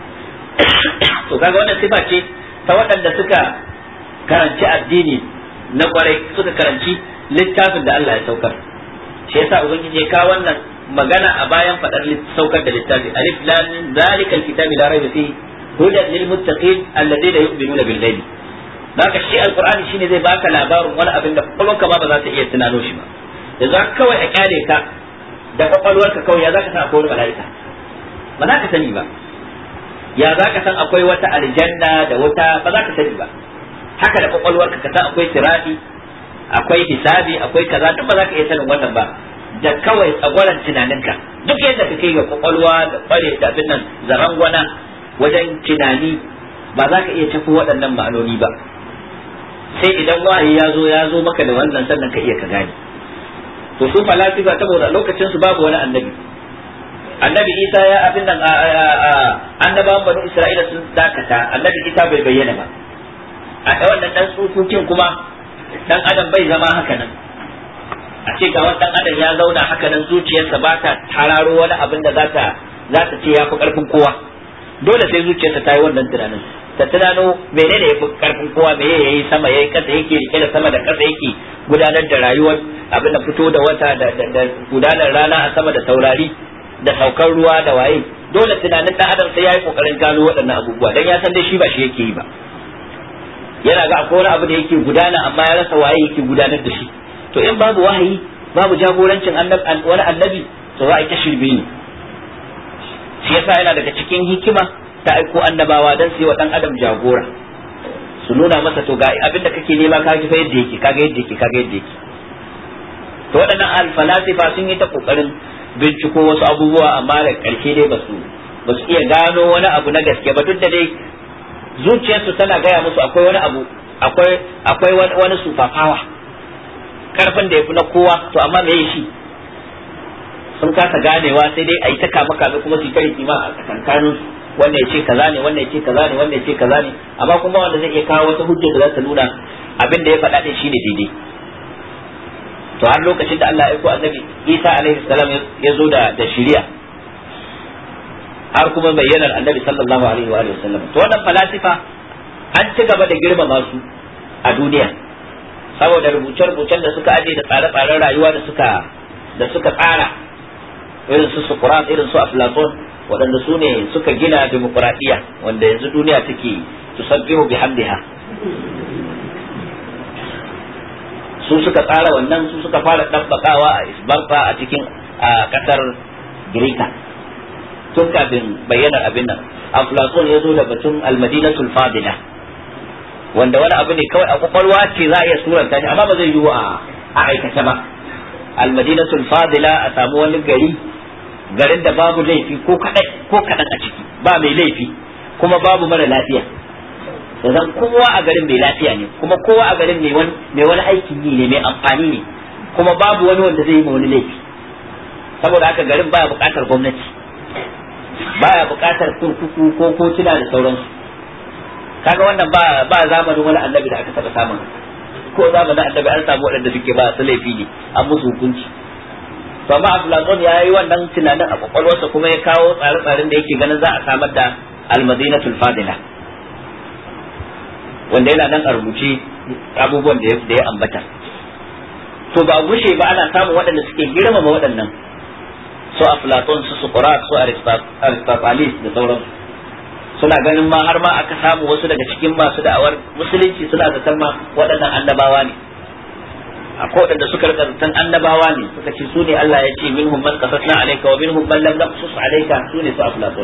To kaga wannan sifa ce ta waɗanda suka karanci addini na kwarai, suka karanci littafin da Allah ya saukar. Shi yasa ubangiji ya kawo wannan magana a bayan fadar saukar da littafi, alif lam mim zalikal kitabi la rayba fihi hudan lil muttaqin alladheena yu'minuna bil ghaib. Haka shi alqur'ani shine zai baka labarin wani abin da kwakwalwarka ba za ta iya tunano shi ba. Yanzu haka kawai a kyale ka da kwakwalwarka kawai, ya zaka san akwai wani mala'ika? Ba za ka sani ba. Ya za ka san akwai wata aljanna da wata, ba za ka sani ba. Haka da kwakwalwarka ka san akwai sirati, akwai hisabi, akwai kaza, duk ba za ka iya sanin wannan ba da kawai tsagwaran tunaninka. Duk yadda ka kai ga kwakwalwa da kware da abin nan zarangwana wajen tunani, ba za ka iya tafi waɗannan ma'anoni ba, sai idan wahayi ya zo maka da wannan sannan ka iya ka gane. To su falasifa saboda lokacin su babu wani annabi Isa ya abin nan annabawan banu Isra'ila sun dakata, annabi Isa bai bayyana ba. A wannan dan tsufukin kuma dan adam bai zama haka nan, a ce ga dan adam ya zauna haka nan, zuciyarsa ba ta hararo wani abin da za ta ce ya fi karfin kowa. Dole sai zuciyarsa ta yi wannan tunanin, ta tunano menene ya fi karfin kowa, me yayi sama yayi kasa, yake rike da sama da kasa, yake gudanar da rayuwar abin da fito da wata da gudanar rana a sama da taurari da saukar ruwa da waye. Dole tunanin dan adam sai ya yi kokarin gano waɗannan abubuwa, dan ya san dai shi ba shi yake yi ba. Yana ga akwai wani abu da yake gudana amma ya rasa waye yake gudanar da shi. To in babu wahayi, babu jagorancin wani annabi, to za a yi ta shirme ne. Shi yasa yana daga cikin hikima ta aiko annabawa dan su yi wa dan adam jagora, su nuna masa to ga abin da kake nema ka ji fa yadda yake, kaga yadda yake, kaga yadda yake. To waɗannan al-falasifa sun yi ta kokarin binciko wasu abubuwa, amma da ƙarshe dai ba su iya gano wani abu na gaske ba, duk da dai zuciyarsu tana gaya musu akwai wani abu, akwai wani sufafawa, karfin da ya fi na kowa. To amma me shi sun kasa ganewa, sai dai a yi ta kama kuma su yi ta rikima a tsakankanin, wanda ya ce kaza ne, wanda ya ce kaza ne, wanda ya ce kaza ne, amma kuma wanda zai iya kawo wata hujja da za ta nuna abin da ya faɗa din shine daidai. To har lokacin da Allah ya aiko annabi Isa alaihi salam ya zo da shari'a, har kuma bayyanar annabi sallallahu alaihi wa sallam. To wannan falasifa an ci gaba da girmama su a duniya saboda rubuce-rubucen da suka aje da tsare-tsaren rayuwa da suka tsara, irin su Socrates, irin su Aflatun, waɗanda su ne suka gina demokradiyya wanda yanzu duniya take tusabbihu bihamdiha. Su suka tsara wannan, su suka fara dabbakawa a Isbarta a cikin kasar Girka tun kafin bayyanar abin nan. Aflatun ya zo da batun al-Madinatul Fadila, wanda wani abu ne kawai a kwakwalwa ce za a iya suranta shi, amma ba zai yiwu a aikace ba. Al-Madinatul Fadila, a samu wani garin da babu laifi ko kaɗan a ciki, ba mai laifi kuma babu mara lafiya, yanzu kowa a garin mai lafiya ne, kuma kowa a garin mai wani aikin yi ne, mai amfani ne, kuma babu wani wanda zai yi ma wani laifi. Saboda haka garin baya buƙatar gwamnati, baya buƙatar kurkuku ko kotuna da sauransu. kaga wannan ba zamanin wani annabi da aka taba samun, ko zamanin annabi an samu waɗanda suke ba su laifi ne an musu hukunci. to amma Aflatun ya yi wannan tunanin a kwakwalwarsa kuma ya kawo tsare-tsaren da yake ganin za a samar da al-Madinatul Fadila, wanda yana nan a rubuce abubuwan da ya ambata. to ba gushe ba ana samun waɗanda suke girmama waɗannan, su Aflatun, su Socrates, su Aristophanes da sauransu. suna ganin ma har ma aka samu wasu daga cikin masu da'awar musulunci suna zaton ma waɗannan annabawa ne. akwai waɗanda suka rika zaton annabawa ne, suka ce su ne Allah ya ce minhum man qasasna alayka wa minhum man lam naqsus alayka, su ne su Aflatun.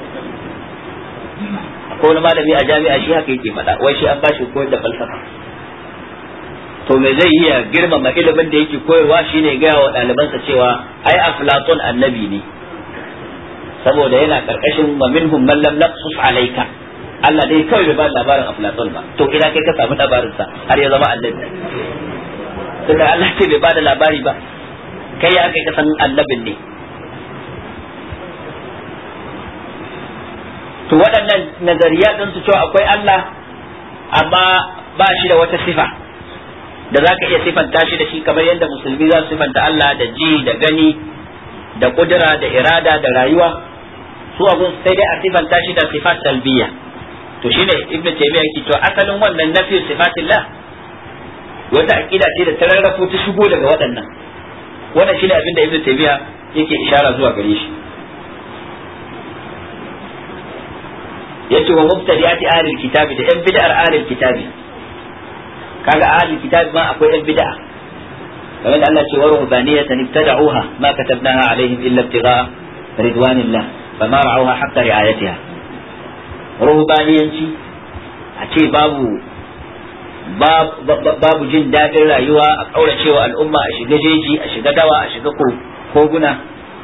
akwai wani malami a jami'a shi haka yake faɗa, wai shi an bashi koyar da falsafa. to me zai iya girmama ilimin da yake koyarwa shine ga wa ɗalibansa cewa ai Aflatun annabi ne, saboda yana karkashin wa minhum man lam naqsus alayka. Allah dai kawai bai ba labarin Aflatun ba, to ina kai ka samu labarin sa har ya zama annabi? tunda Allah ce bai ba da labari ba, kai ya kai ka san annabin ne. to waɗannan nazariya din su cewa akwai Allah amma ba shi da wata sifa da zaka iya sifanta shi da shi kamar yadda musulmi za su sifanta Allah da ji da gani da kudura da irada da rayuwa, su abun sai dai a sifanta shi da sifat salbiya. to shine ibnu taymiya yake to asalin wannan nafi sifatillah wata aqida ce da ta rarrafo ta shigo daga waɗannan. wannan shine abin da ibnu taymiya yake ishara zuwa gare shi. yace wa mubtadi'ati ahlil kitabi da yan bid'ar ahlil kitabi. kaga ahlil kitabi ma akwai yan bid'a, kamar da Allah ce wa ruhbaniyatan ibtada'uha ma katabnaha alaihim illa ibtigha'a ridwanillah fama ra'awha haqqa ri'ayatiha. ruhbaniyanci a ce babu jin daɗin rayuwa, a ƙauracewa al'umma, a shiga jeji, a shiga dawa, a shiga koguna,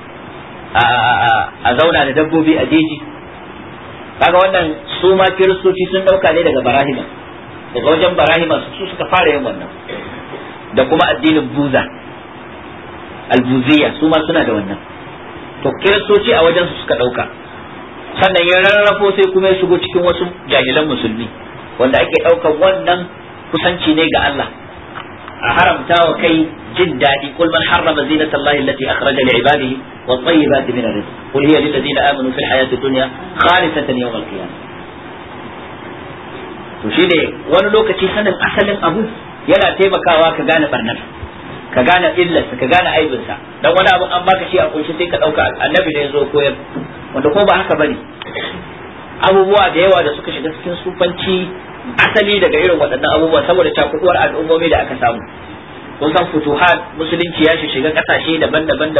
a zauna da dabbobi a jeji. kaga wannan su ma kiristoci sun ɗauka ne daga barahima, daga wajen barahima su suka fara yin wannan, da kuma addinin buza albuziya su ma suna da wannan. to kiristoci a wajen su suka ɗauka, sannan ya rarrafo sai kuma ya shigo cikin wasu jahilan musulmi wanda ake ɗaukan wannan kusanci ne ga Allah, a haramta wa kai jin daɗi. kul man harrama zinata allahi allati akhraja li ibadihi wat tayyibati min ar-rizq qul hiya lil ladina amanu fil hayati dunya khalisatan yawm al-qiyamah. to shine wani lokaci sanin asalin abu yana taimakawa ka gane barnar, ka gane illarsa, ka gane aibinsa. dan wani abu an baka shi a kunshi sai ka dauka annabi ne yazo koyar, wanda ko ba haka bane. abubuwa da yawa da suka shiga cikin sufanci asali daga irin waɗannan abubuwa saboda cakuduwar al'ummomi da aka samu. kun san futuhat, musulunci ya shiga kasashe daban-daban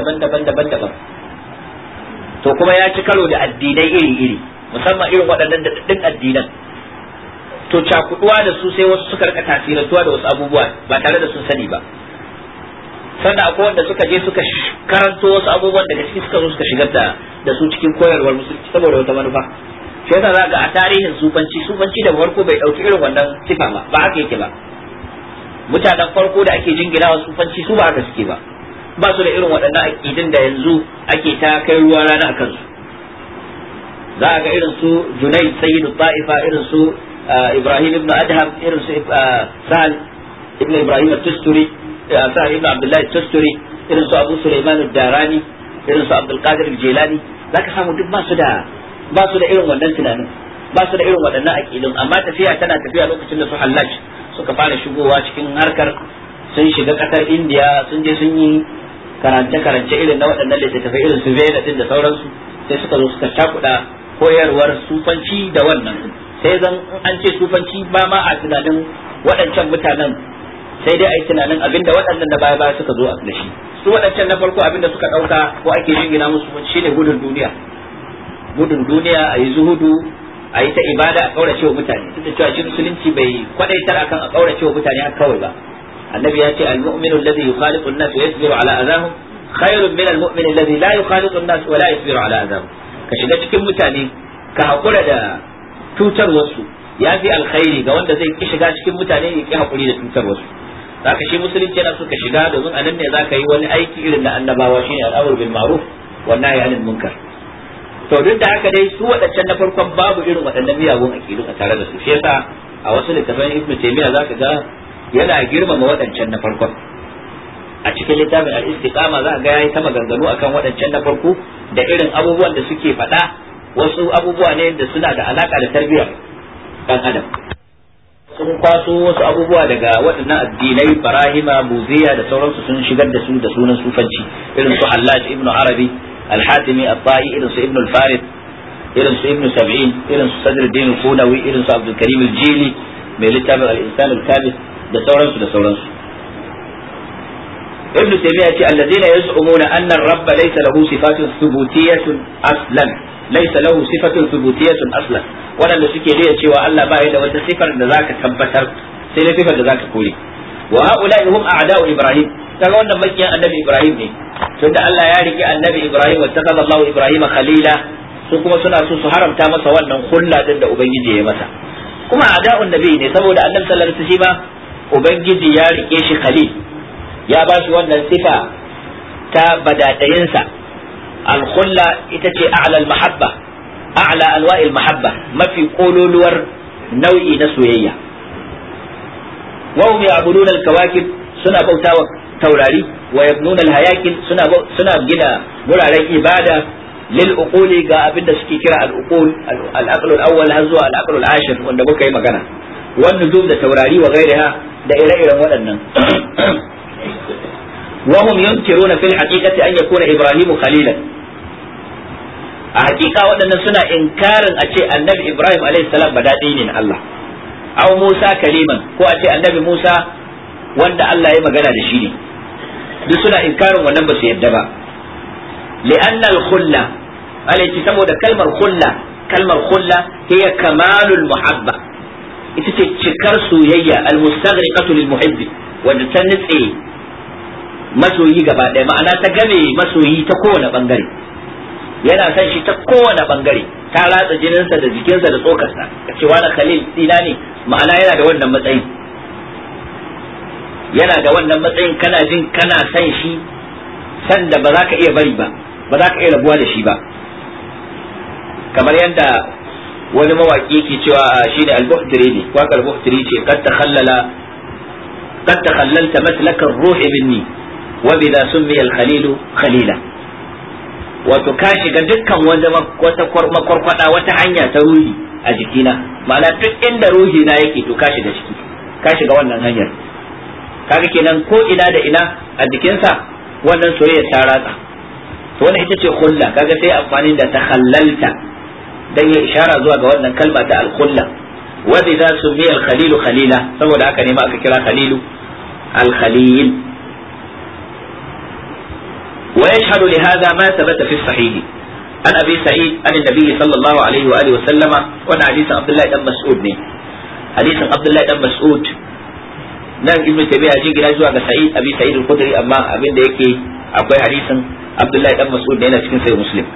to kuma ya ci karo da addinai iri-iri, musamman irin waɗannan da daddin addinan. to cakuduwa da su sai wasu suka rika tasirantuwa da wasu abubuwa ba tare da sun sani ba. sannan akwai wanda suka je suka karanto wasu abubuwan daga ciki suka zo suka shigar da su cikin koyarwar musulunci saboda wata manufa. shi yasa za ga a tarihin sufanci da farko bai dauki irin wannan sifa ba haka yake ba. mutanen farko da ake jinginawa sufanci su ba haka suke ba su da irin waɗannan aqidin da yanzu ake ta kai ruwa rana a kansu. za ga irin su Junayd sayyidu ta'ifa, irin su Ibrahim ibn Adham, irin su Sa'al ibn Ibrahim at-Tusturi, Sa'al ibn Abdullah at-Tusturi, irin su Abu Sulaiman ad-Darani, irin su Abdul Qadir al-Jilani. zaka samu duk ba su da irin wannan tunanin, ba su da irin waɗannan aqidun. amma tafiya tana tafiya lokacin da su Hallaj suka fara shigowa cikin harkar, sun shiga ƙasar Indiya, sun je sun yi karance irin na waɗannan littattafai irin su Veda din da sauransu, sai suka zo suka cakuɗa koyarwar sufanci da wannan. sai zan an ce sufanci ba ma a tunanin waɗancan mutanen, sai dai a yi tunanin abinda waɗannan da baya suka zo da shi. su waɗancan na farko abinda suka ɗauka ko ake jingina musu shine gudun duniya, a yi zuhudu, a yi ta ibada, a kaurace wa mutane. duk da cewa shi musulunci bai kwadaitar akan a kaurace wa mutane haka kawai ba. annabi ya ce al-mu'minu alladhi yukhaliqu an-nas wa yasbiru ala adahum khairun min al-mu'min alladhi la yukhaliqu an-nas wa la yasbiru ala adahum. ka shiga cikin mutane ka hakura da cutar wasu ya fi alkhairi ga wanda zai ki shiga cikin mutane ya ki hakuri da cutar wasu. zaka shi musulunci yana so ka shiga domin anan ne zaka yi wani aiki irin da annabawa, shine al-amru bil ma'ruf wa nahy anil munkar. to duk da haka dai su waɗancan na farkon babu irin waɗannan miyagun aƙidu a tare da su, shi yasa a wasu littafan Ibn Taymiyyah zaka ga yana girmama waɗancan na farkon. A cikin littafin al-Istiqama za ga yayi ta maganganu akan waɗancan na farko da irin abubuwan da suke faɗa, wasu abubuwa ne da suna da alaka da tarbiyyar ɗan adam. Sun kwaso wasu abubuwa daga waɗannan addinai Farahima, Buziya da sauransu sun shigar da su da sunan sufanci, irin su Hallaj ibn Arabi al-Hatimi at-Ta'i, irin su Ibn al-Farid, irin su Ibn Sab'in, irin su Sadruddin al-Qunawi, irin su Abdul Karim al-Jili mai littafin al-Insan al-Kamil da sauransu. Ibn Taymiyyah ce allazina yaz'umuna anna ar-rabb laysa lahu sifatun thubutiyyatun aslan, laysa lahu sifatun thubutiyyatun aslan, wadanda suke riya cewa Allah ba ya da wata sifar da zaka tabbatar sai da sifar da zaka kore. Wa ha'ula'i hum a'da'u Ibrahim, kaga wannan makiyan annabi Ibrahim ne, tunda Allah ya riki annabi Ibrahim wa takaza Allahu Ibrahim khalila, su kuma suna so su haramta masa wannan hulla din da ubangiji ya masa. Kuma a'da'un nabi ne saboda annabi sallallahu alaihi wasallam ubangiji ya rike shi khalil, ya ba shi wannan sifa ta badadayinsa. Al-khulla ita ce a'la al-mahabba, a'la anwa'i al-mahabba, mafi kololuwar nau'i na soyayya. wa hum ya'buduna al-kawakib, suna bautawa taurari, wa yabnuna al-hayakil, suna gina wuraren ibada lil uquli, ga abinda suke kira al-uqul, al-aql al-awwal har zuwa al-aql al-ashir wanda muka yi magana, wan nujum da taurari wa gairaha da ire-iren waɗannan. wa hum yunkiruna fil haqiqati an yakuna ibrahimu khalilan, a hakika waɗannan suna inkarin a ce annabi Ibrahim alayhi salam badadi ne na Allah, aw Musa kaliman, ko a ce annabi Musa wanda Allah ya magana da shi ne, duk suna inkarin wannan ba su yadda ba. li'anna al-khulla alayhi, saboda kalmar khulla hiya kamalul muhabba, ita ce cikar soyayya, al-mustaghriqatu lil muhibbi, wanda ta nitse masoyi gaba ɗaya, ma'ana ta game masoyi ta kowane bangare, yana son shi ta kowane bangare, ta ratsa jininsa da jikinsa da tsokarsa. Ka ce wani khalil dina ne, ma'ana yana da wannan matsayin, kana jin kana son shi san da ba za ka iya bari ba za ka iya rabuwa da shi ba. Kamar yadda wani mawaki yake cewa shine al-Buhtiri ne, waƙar Buhtiri ce qad takhallalta maslaka ar-ruhi minni wa bidha summiya al-khalil khalila, wato ka shiga dukkan wata makwarkwada, wata hanya ta ruhi a jikina, ma'ana duk inda ruhi na yake to ka shiga ciki, ka shiga wannan hanyar. Kaga kenan ko ina da ina a jikinsa wannan soyayya ta ratsa, to wannan ita ce khulla. Kaga sai amfani da takhallalta dan ya ishara zuwa ga wannan kalma ta al-khulla. wa idza sumiya al-khalil khalila, saboda haka ne ma aka kira khalilu al-khalil. ويشهد لهذا ما ثبت في الصحيح عن ابي سعيد عن النبي صلى الله عليه واله وسلم، وانا حديث عبد الله بن مسعود ne, hadisin Abdullah dan Mas'ud nan Ibn Taymiyyah ji gida zuwa ga Abi Sa'id al-Khudri, amma abin da yake akwai hadisin Abdullah dan Mas'ud da yana cikin sahih Muslim.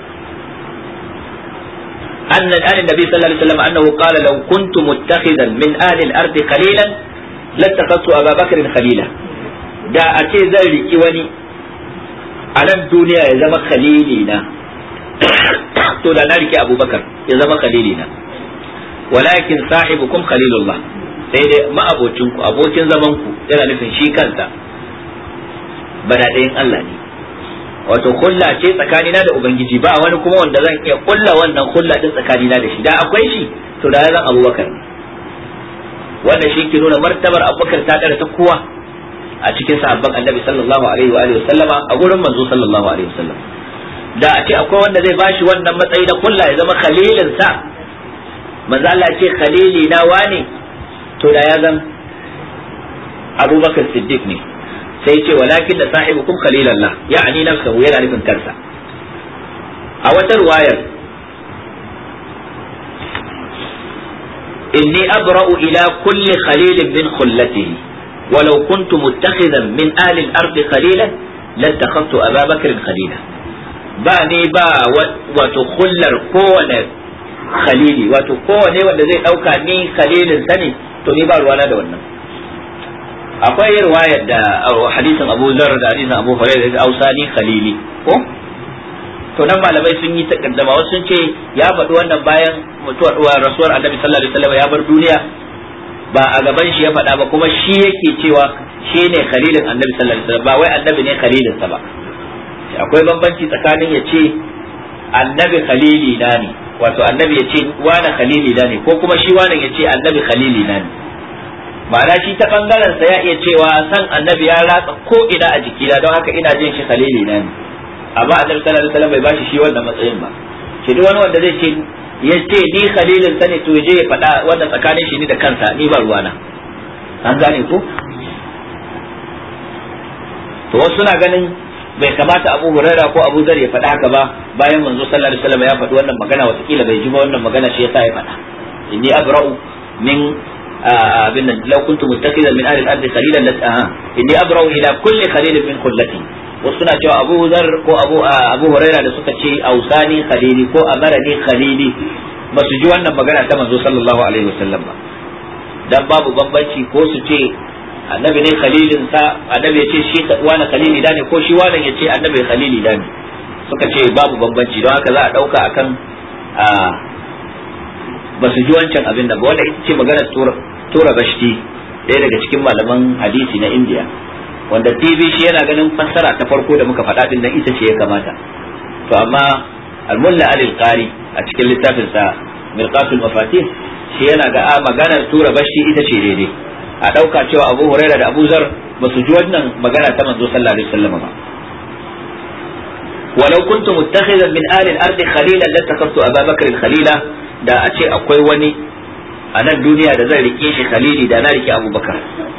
أن النبي صلى الله عليه وسلم أنه قال لو كنت متخذا من أهل الأرض خليلا لاتخذت أبا بكر خليلا. دا أتي ذلك وني على الدنيا يا زما خليلنا تقول أنا لك أبو بكر يا زما خليلنا، ولكن صاحبكم خليل الله، sai dai ma'abocinku, abokin zamanku yana nufin shi kansa badaɗayin Allah ne, wato kulla ce tsakanina da Ubangiji, ba wani kuma wanda zan iya kulla wannan kulla din tsakanina da shi, da akwai shi to da ya zan Abubakar. Wannan shi ke nuna martabar Abubakar ta ɗara ta kowa a cikin sahabban Annabi sallallahu alaihi wa sallama, a gurin manzo sallallahu alaihi wa sallam. Da a ce akwai wanda zai bashi wannan matsayi na kulla ya zama khalilin sa, manzo Allah ya ce khalili na wane, to da ya zan Abubakar Siddiq ne. Sai ce walakin da sahibukum khalilallah, ya'ani nafsuhu, yana nufin kansa. A wata ruwayar inni abra'u ila kulli khalilin min khullatihi walau kuntu muttakhidan min ahli al-ard khalilan lattakhadtu Aba Bakr khalila. Ba ne ba wato khullar kowane khalili, wato kowane wanda zai dauka ni khalilin sa ne, to ni ba ruwana da wannan. Akwai riwayar da hadisin Abu Dharr da hadisin Abu Hurairah da ausani khalili, ko to nan malamai sun yi takaddama, wasu sun ce ya faɗi wannan bayan mutuwar rasuwar annabi sallallahu alaihi wasallam ya bar duniya, ba a gaban shi ya faɗa ba, kuma shi yake cewa shi ne khalilin annabi sallallahu alaihi wasallam, ba wai annabi ne khalilin sa ba. Akwai bambanci tsakanin ya ce annabi khalili na ne, wato annabi ya ce wani khalili na ne, ko kuma shi wani ya ce annabi khalili na ne. Ma'ana shi ta bangaren sa ya iya cewa san annabi ya ratsa ko ina a jikina, don haka ina jin shi khalili na ne, amma annabi sallallahu alaihi wasallam bai bashi shi wannan matsayin ba. Shi duk wani wanda zai ce ya ce ni khalilin sa ne, to je ya faɗa wannan tsakanin shi ni da kansa, ni ba ruwana. An gane ko? To wasu suna ganin bai kamata Abu Huraira ko Abu Zar ya faɗa haka ba, bayan manzo sallallahu alaihi wasallam ya faɗi wannan magana, watakila bai ji ba wannan magana shi yasa ya faɗa. Inni abra'u min abin nan law kuntu muttakidan min ahli al-ardi khalilan inni abra'u ila kulli khalilin min khullati. Wasu suna cewa Abu Zar ko Abu Huraira da suka ce ausani khalili ko amarani khalili ba su ji wannan magana ta manzo sallallahu alaihi wasallam ba, dan babu bambanci ko su ce annabi ne khalilin sa, annabi ya ce shi wani khalili da ne, ko shi wani ya ce annabi khalili da ne, suka ce babu bambanci, don haka za a dauka akan ba su ji wancan abin da ba. Wanda ita ce maganar tura bashti, ɗaya daga cikin malaman hadisi na Indiya, wanda TV shi yana ganin fassara ta farko da muka faɗa din nan ita ce ya kamata. To amma al-Mulla al-Qari a cikin littafin sa Mirqatul Mafatih shi yana ga maganar tura bashti ita ce daidai, a dauka cewa Abu Huraira da Abu Zar ba su ji wannan magana ta manzo sallallahu alaihi wasallam ba. walau kuntu muttakhidan min ahli al-ard khalilan lattakhadtu Abu Bakr khalila, da a ce akwai wani a nan duniya da zan rike shi khalili da na rike Abu Bakar.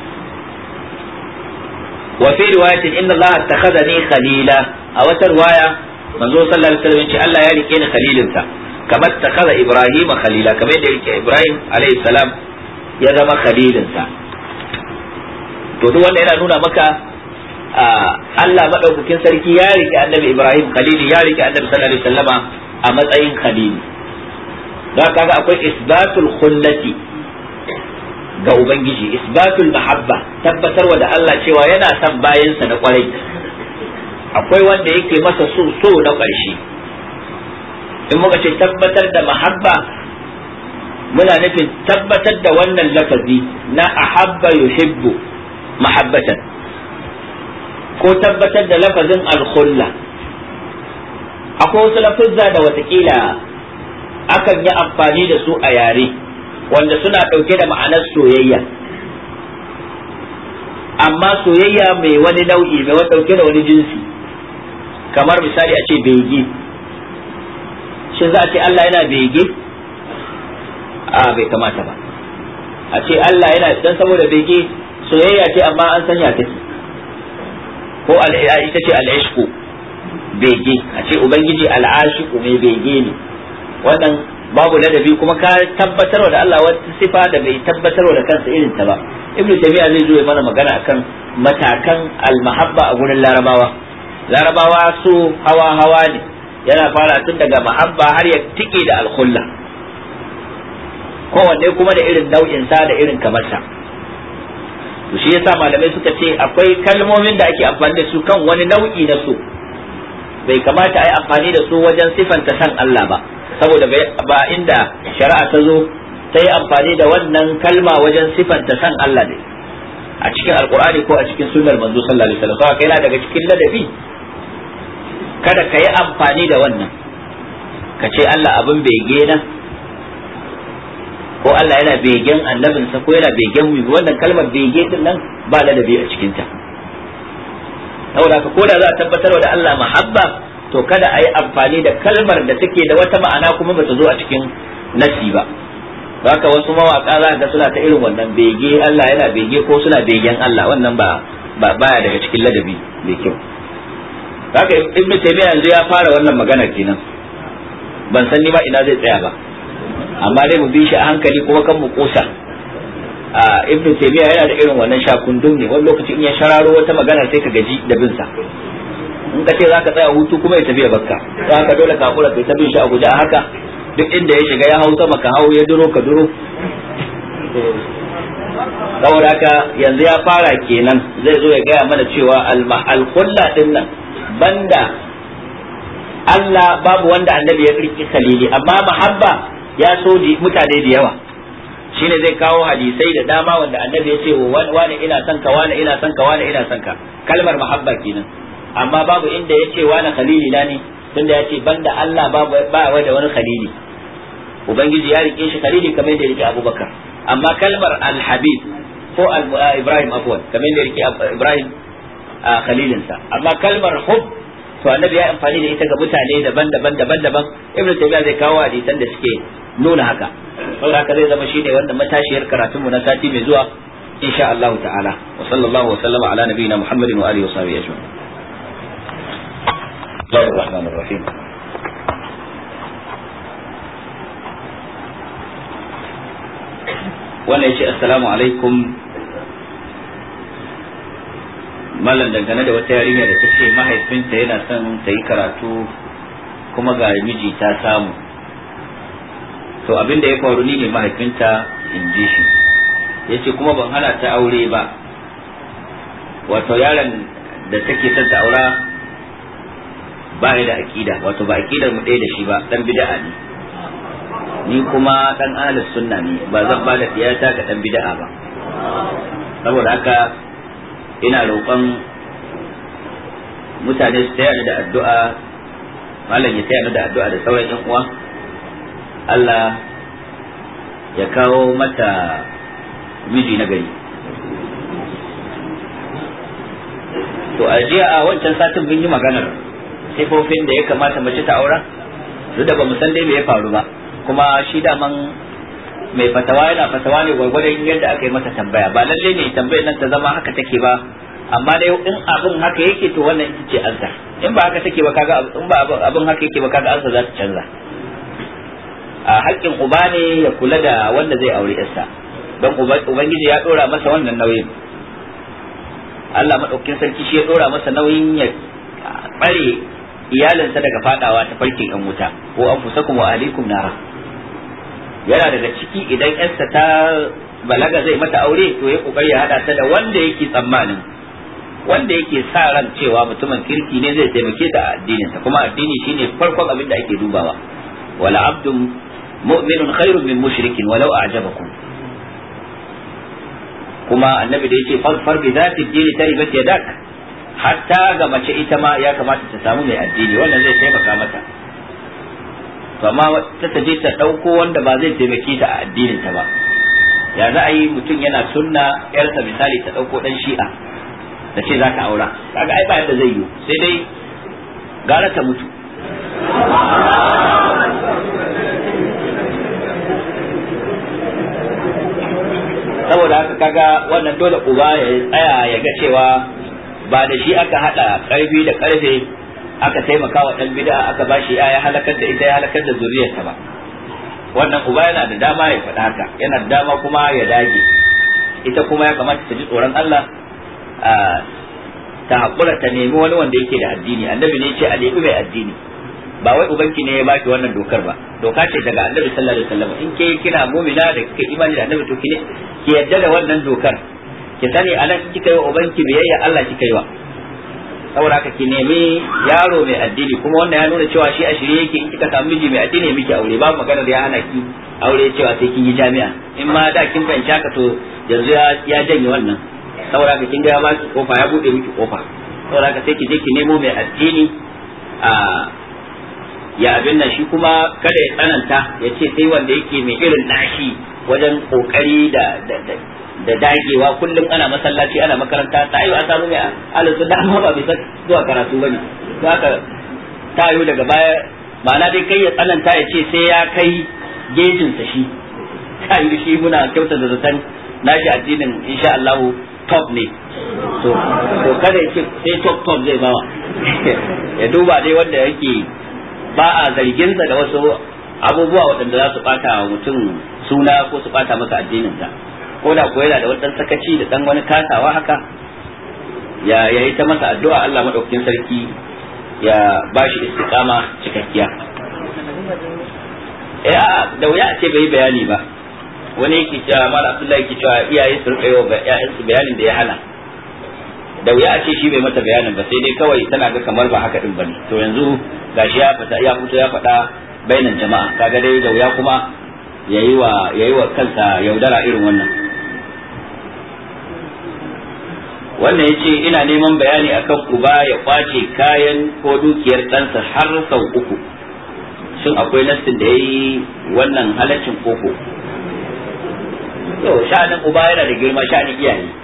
wa fi riwayatin inna Allah attakhadani khalila, a wata riwaya manzo sallallahu alaihi wasallam ce Allah ya rike ni khalilinsa, kamar takhadha Ibrahim khalila, kamar da rike Ibrahim alaihi salam ya zama khalilinsa. To duk wanda yana nuna maka Allah madaukakin sarki ya rike annabi Ibrahim khalili, ya rike annabi sallallahu alaihi wasallama a matsayin khalili. Da kaga akwai isbatul khullati ga ubangiji, isbatul mahabba, tabbatarwa da Allah cewa yana son bayansa na kwarai. Akwai wanda yake masa so na ƙarshe. In muka ce tabbatar da mahabba, muna nufin tabbatar da wannan lafazi na ahabba yuhibbu mahabbatan, ko tabbatar da lafazin al-khulla. Akwai wasu lafazza da watakila akan yi amfani da su a yare wanda suna ɗauke da ma'anar soyayya, amma soyayya mai wani nau'i, mai wani ɗauke da wani jinsi. Kamar misali a ce bege, shin za a ce Allah yana bege? Bai kamata ba a ce Allah yana, dan saboda bege soyayya ce amma an sanya take, ko ita ce al'ishku, bege, a ce ubangiji al'ashiku mai bege ne, wannan babu ladabi, kuma ka tabbatarwa da Allah wata sifa da bai tabbatarwa da kansa irin ta ba. Ibn Taymiyyah zai zo ya mana magana akan matakan al-mahabba a gurin Larabawa su hawa ne, yana fara tun daga mahabba har ya tike da al-khulla, kowanne kuma da irin nau'in sa da irin kamar sa. To shi yasa malamai suka ce akwai kalmomin da ake amfani da su kan wani nau'i na so, bai kamata a yi amfani da su wajen sifanta san Allah ba, saboda ba inda shari'a ta zo ta yi amfani da wannan kalma wajen sifanta san Allah ne a cikin alkur'ani ko a cikin sunnar manzo sallallahu alaihi wasallam. Kawai yana daga cikin ladabi kada ka yi amfani da wannan ka ce Allah abin bege na, ko Allah yana begen annabinsa, ko yana begen mu. Wannan kalmar bege din nan ba ladabi a cikin ta. Saboda ka koda za a tabbatar da Allah mahabba, to kada a yi amfani da kalmar da take da wata ma'ana kuma bata zo a cikin nasi ba. Haka wasu mawaka za ga suna ta irin wannan bege, Allah yana bege, ko suna begen Allah, wannan ba baya daga cikin ladabi mai kyau. Haka Ibn Taymiyyah yanzu ya fara wannan magana kenan, ban san ni ba ina zai tsaya ba, amma dai mu bi shi a hankali kuma kan mu kosa. Ibn Taymiyyah yana da irin wannan shakundum ne, wani lokaci in ya shararo wata magana sai ka gaji da bin sa, in ka ce zaka tsaya hutu kuma ya tafi ya bakka, za ka dole ka kula kai ta bin shi a guje a haka, duk inda ya shiga ya hau sama ka hau, ya duro ka duro. Saboda haka yanzu ya fara kenan, zai zo ya gaya mana cewa al-khulla din nan banda Allah babu wanda annabi ya riki khalili, amma mahabba ya so mutane da yawa. Shine zai kawo hadisai da dama wanda annabi ya ce wani ina son ka, wani ina son ka, wani ina son ka, kalmar mahabba kenan. Amma babu inda ya ce wani khalili na ne, tunda ya ce banda Allah ba da wani khalili. Ubangiji ya rike shi khalili kamar yadda ya rike Abubakar. Amma kalmar al-habib ko Ibrahim afwan kamar yadda ya rike Ibrahim khalilinsa. Amma kalmar hub to annabi ya amfani da ita ga mutane daban-daban. Ibn Taymiyyah zai kawo hadisan da suke nuna haka. Saboda haka zai zama shine wanda matashiyar karatun mu na sati mai zuwa insha Allah ta'ala. Wa sallallahu wa sallama ala nabiyyina Muhammadin wa alihi wa sahbihi ajma'in. Bismillahir rahmanir rahim. Wannan yace assalamu alaikum. Malam, dangane da wata yarinya da ta ce mahaifinta yana son ta yi karatu kuma ga miji ta samu, to abin da ya faru ni ne mahaifinta, in ji shi. Ya ce kuma ban hana ta aure ba, wato yaron da take son ta aura ba ya da aƙida, wato ba aƙidar mu ɗaya da shi ba, dan bid'a ne, ni kuma dan ahlus sunna ne, ba zan ba da diyata ga dan bid'a ba. Saboda haka ina roƙon mutane su taya ni da addu'a, malam ya taya ni da addu'a da sauran ƴan uwa, Allah ya kawo mata miji na gari. To a jiya a wancan satin mun yi maganar sifofin da ya kamata mace ta aura, duk da ba mu san dai me ya faru ba, kuma shi daman mai fatawa yana fatawa ne gwargwadon yadda aka yi masa tambaya, ba lalle ne tambayar nan ta zama haka take ba, amma dai in abin haka yake to wannan ita ce ansa, in ba haka take ba kaga, in ba abin haka yake ba kaga ansa za ta canza. A haƙƙin uba ne ya kula da wanda zai aure yarsa, don ubangiji ya dora masa wannan nauyin. Allah madaukakin sarki shi ya dora masa nauyin ya bare iyalinsa daga fadawa ta farkin ɗan wuta, ko anfusakum wa ahlikum nara. Yana daga ciki idan yarsa ta balaga zai mata aure, to ya kokari ya hada ta da wanda yake tsammanin, wanda yake sa ran cewa mutumin kirki ne zai taimake ta a addininsa, kuma addini shine farkon abin da ake dubawa. Wala abdun mu'minun khairun min mushrikin walau a'jabakum. Kuma annabi da yace far bi zati dini taribat yadak, hatta ga mace ita ma ya kamata ta samu mai addini, wannan zai taimaka mata. To amma ta je ta dauko wanda ba zai taimake ta a addinin ta ba. Ya za a yi mutum yana sunna, yarsa misali ta dauko dan shi'a da ce za ka aura, kaga ai ba yadda zai yi, sai dai gara ta mutu. Saboda haka kaga wannan dole uba ya tsaya ya ga cewa ba da shi aka hada karfi da karfe aka taimaka wa dan bid'a aka bashi ya halakar da ita, ya halakar da zuriyarta ba. Wannan uba yana da dama ya faɗa haka, yana da dama kuma ya dage. Ita kuma ya kamata ta ji tsoron Allah, ta haƙura ta nemi wani wanda yake da addini. Annabi ne ce a nemi mai addini, ba wai ubanki ne ya baki wannan dokar ba, doka ce daga Annabi sallallahu alaihi wasallam. In ke kina mu'mina da kike imani da Annabi, to ki yadda da wannan dokar, ki sani anan kika yi wa ubanki biyayya, Allah kika yi wa. Saboda haka ki nemi yaro mai addini, kuma wannan ya nuna cewa shi a shirye yake in kika samu miji mai addini miki aure, babu magana da ya hana ki aure cewa sai kin yi jami'a. In ma da kin fahimci haka, to yanzu ya janye wannan. Saboda haka kin ga ya ba ki kofa, ya bude miki kofa. Saboda haka sai ki je ki nemo mai addini ya abin nan, shi kuma kada ya tsananta ya ce sai wanda yake mai irin nashi wajen kokari da dagewa, kullum ana masallaci ana makaranta, ta yi a samu mai alisu da amma ba bisa zuwa karatu bane. To haka ta yi daga baya, ma'ana dai kai ya tsananta ya ce sai ya kai gejinsa shi, ta yi shi muna kyauta da zaton nashi addinin insha Allah top ne, to kada ya ce sai top zai bawa ya duba dai wanda yake ba a zarginsa da wasu abubuwa waɗanda za su ɓata wa mutum suna ko su ɓata masa addininsa, ko da ko yana da wani sakaci da ɗan wani kasawa haka, ya yi ta masa addu'a Allah maɗaukakin sarki ya ba shi istiqama cikakkiya. Da wuya a ce bai bayani ba, wani yake cewa Malam Abdullahi yake cewa iyaye su rika yau ga ƴaƴansu bayanin da ya hana, da wuya a ce shi bai mata bayanin ba, sai dai kawai tana ga kamar ba haka din bane. To yanzu gashi ya fito ya faɗa bainan jama'a, kaga dai da wuya kuma yayi wa kansa yaudara irin wannan. Wannan yace ina neman bayani akan uba ya kwace kayan ko dukiyar ɗansa har sau 3, shin akwai nassin da yayi wannan halaccin koko? Yau sha'anin uba yana da girma, sha'anin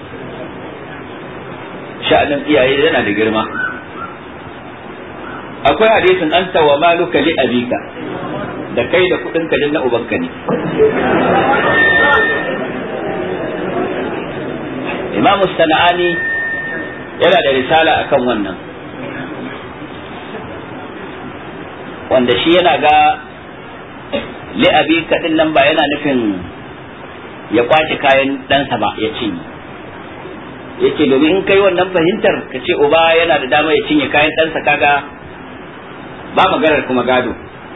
iyaye yana da girma. Akwai hadisin anta wa maluka li abika, da kai da kudin ka na ubanka ne. Imam Sana'ani yana da risala akan wannan, wanda shi yana ga li abika din nan ba yana nufin ya kwace kayan ɗansa ba ya cinye. Yace domin in kai wannan fahimtar ka ce uba yana da dama ya cinye kayan ɗansa, kaga ba maganar kuma gado,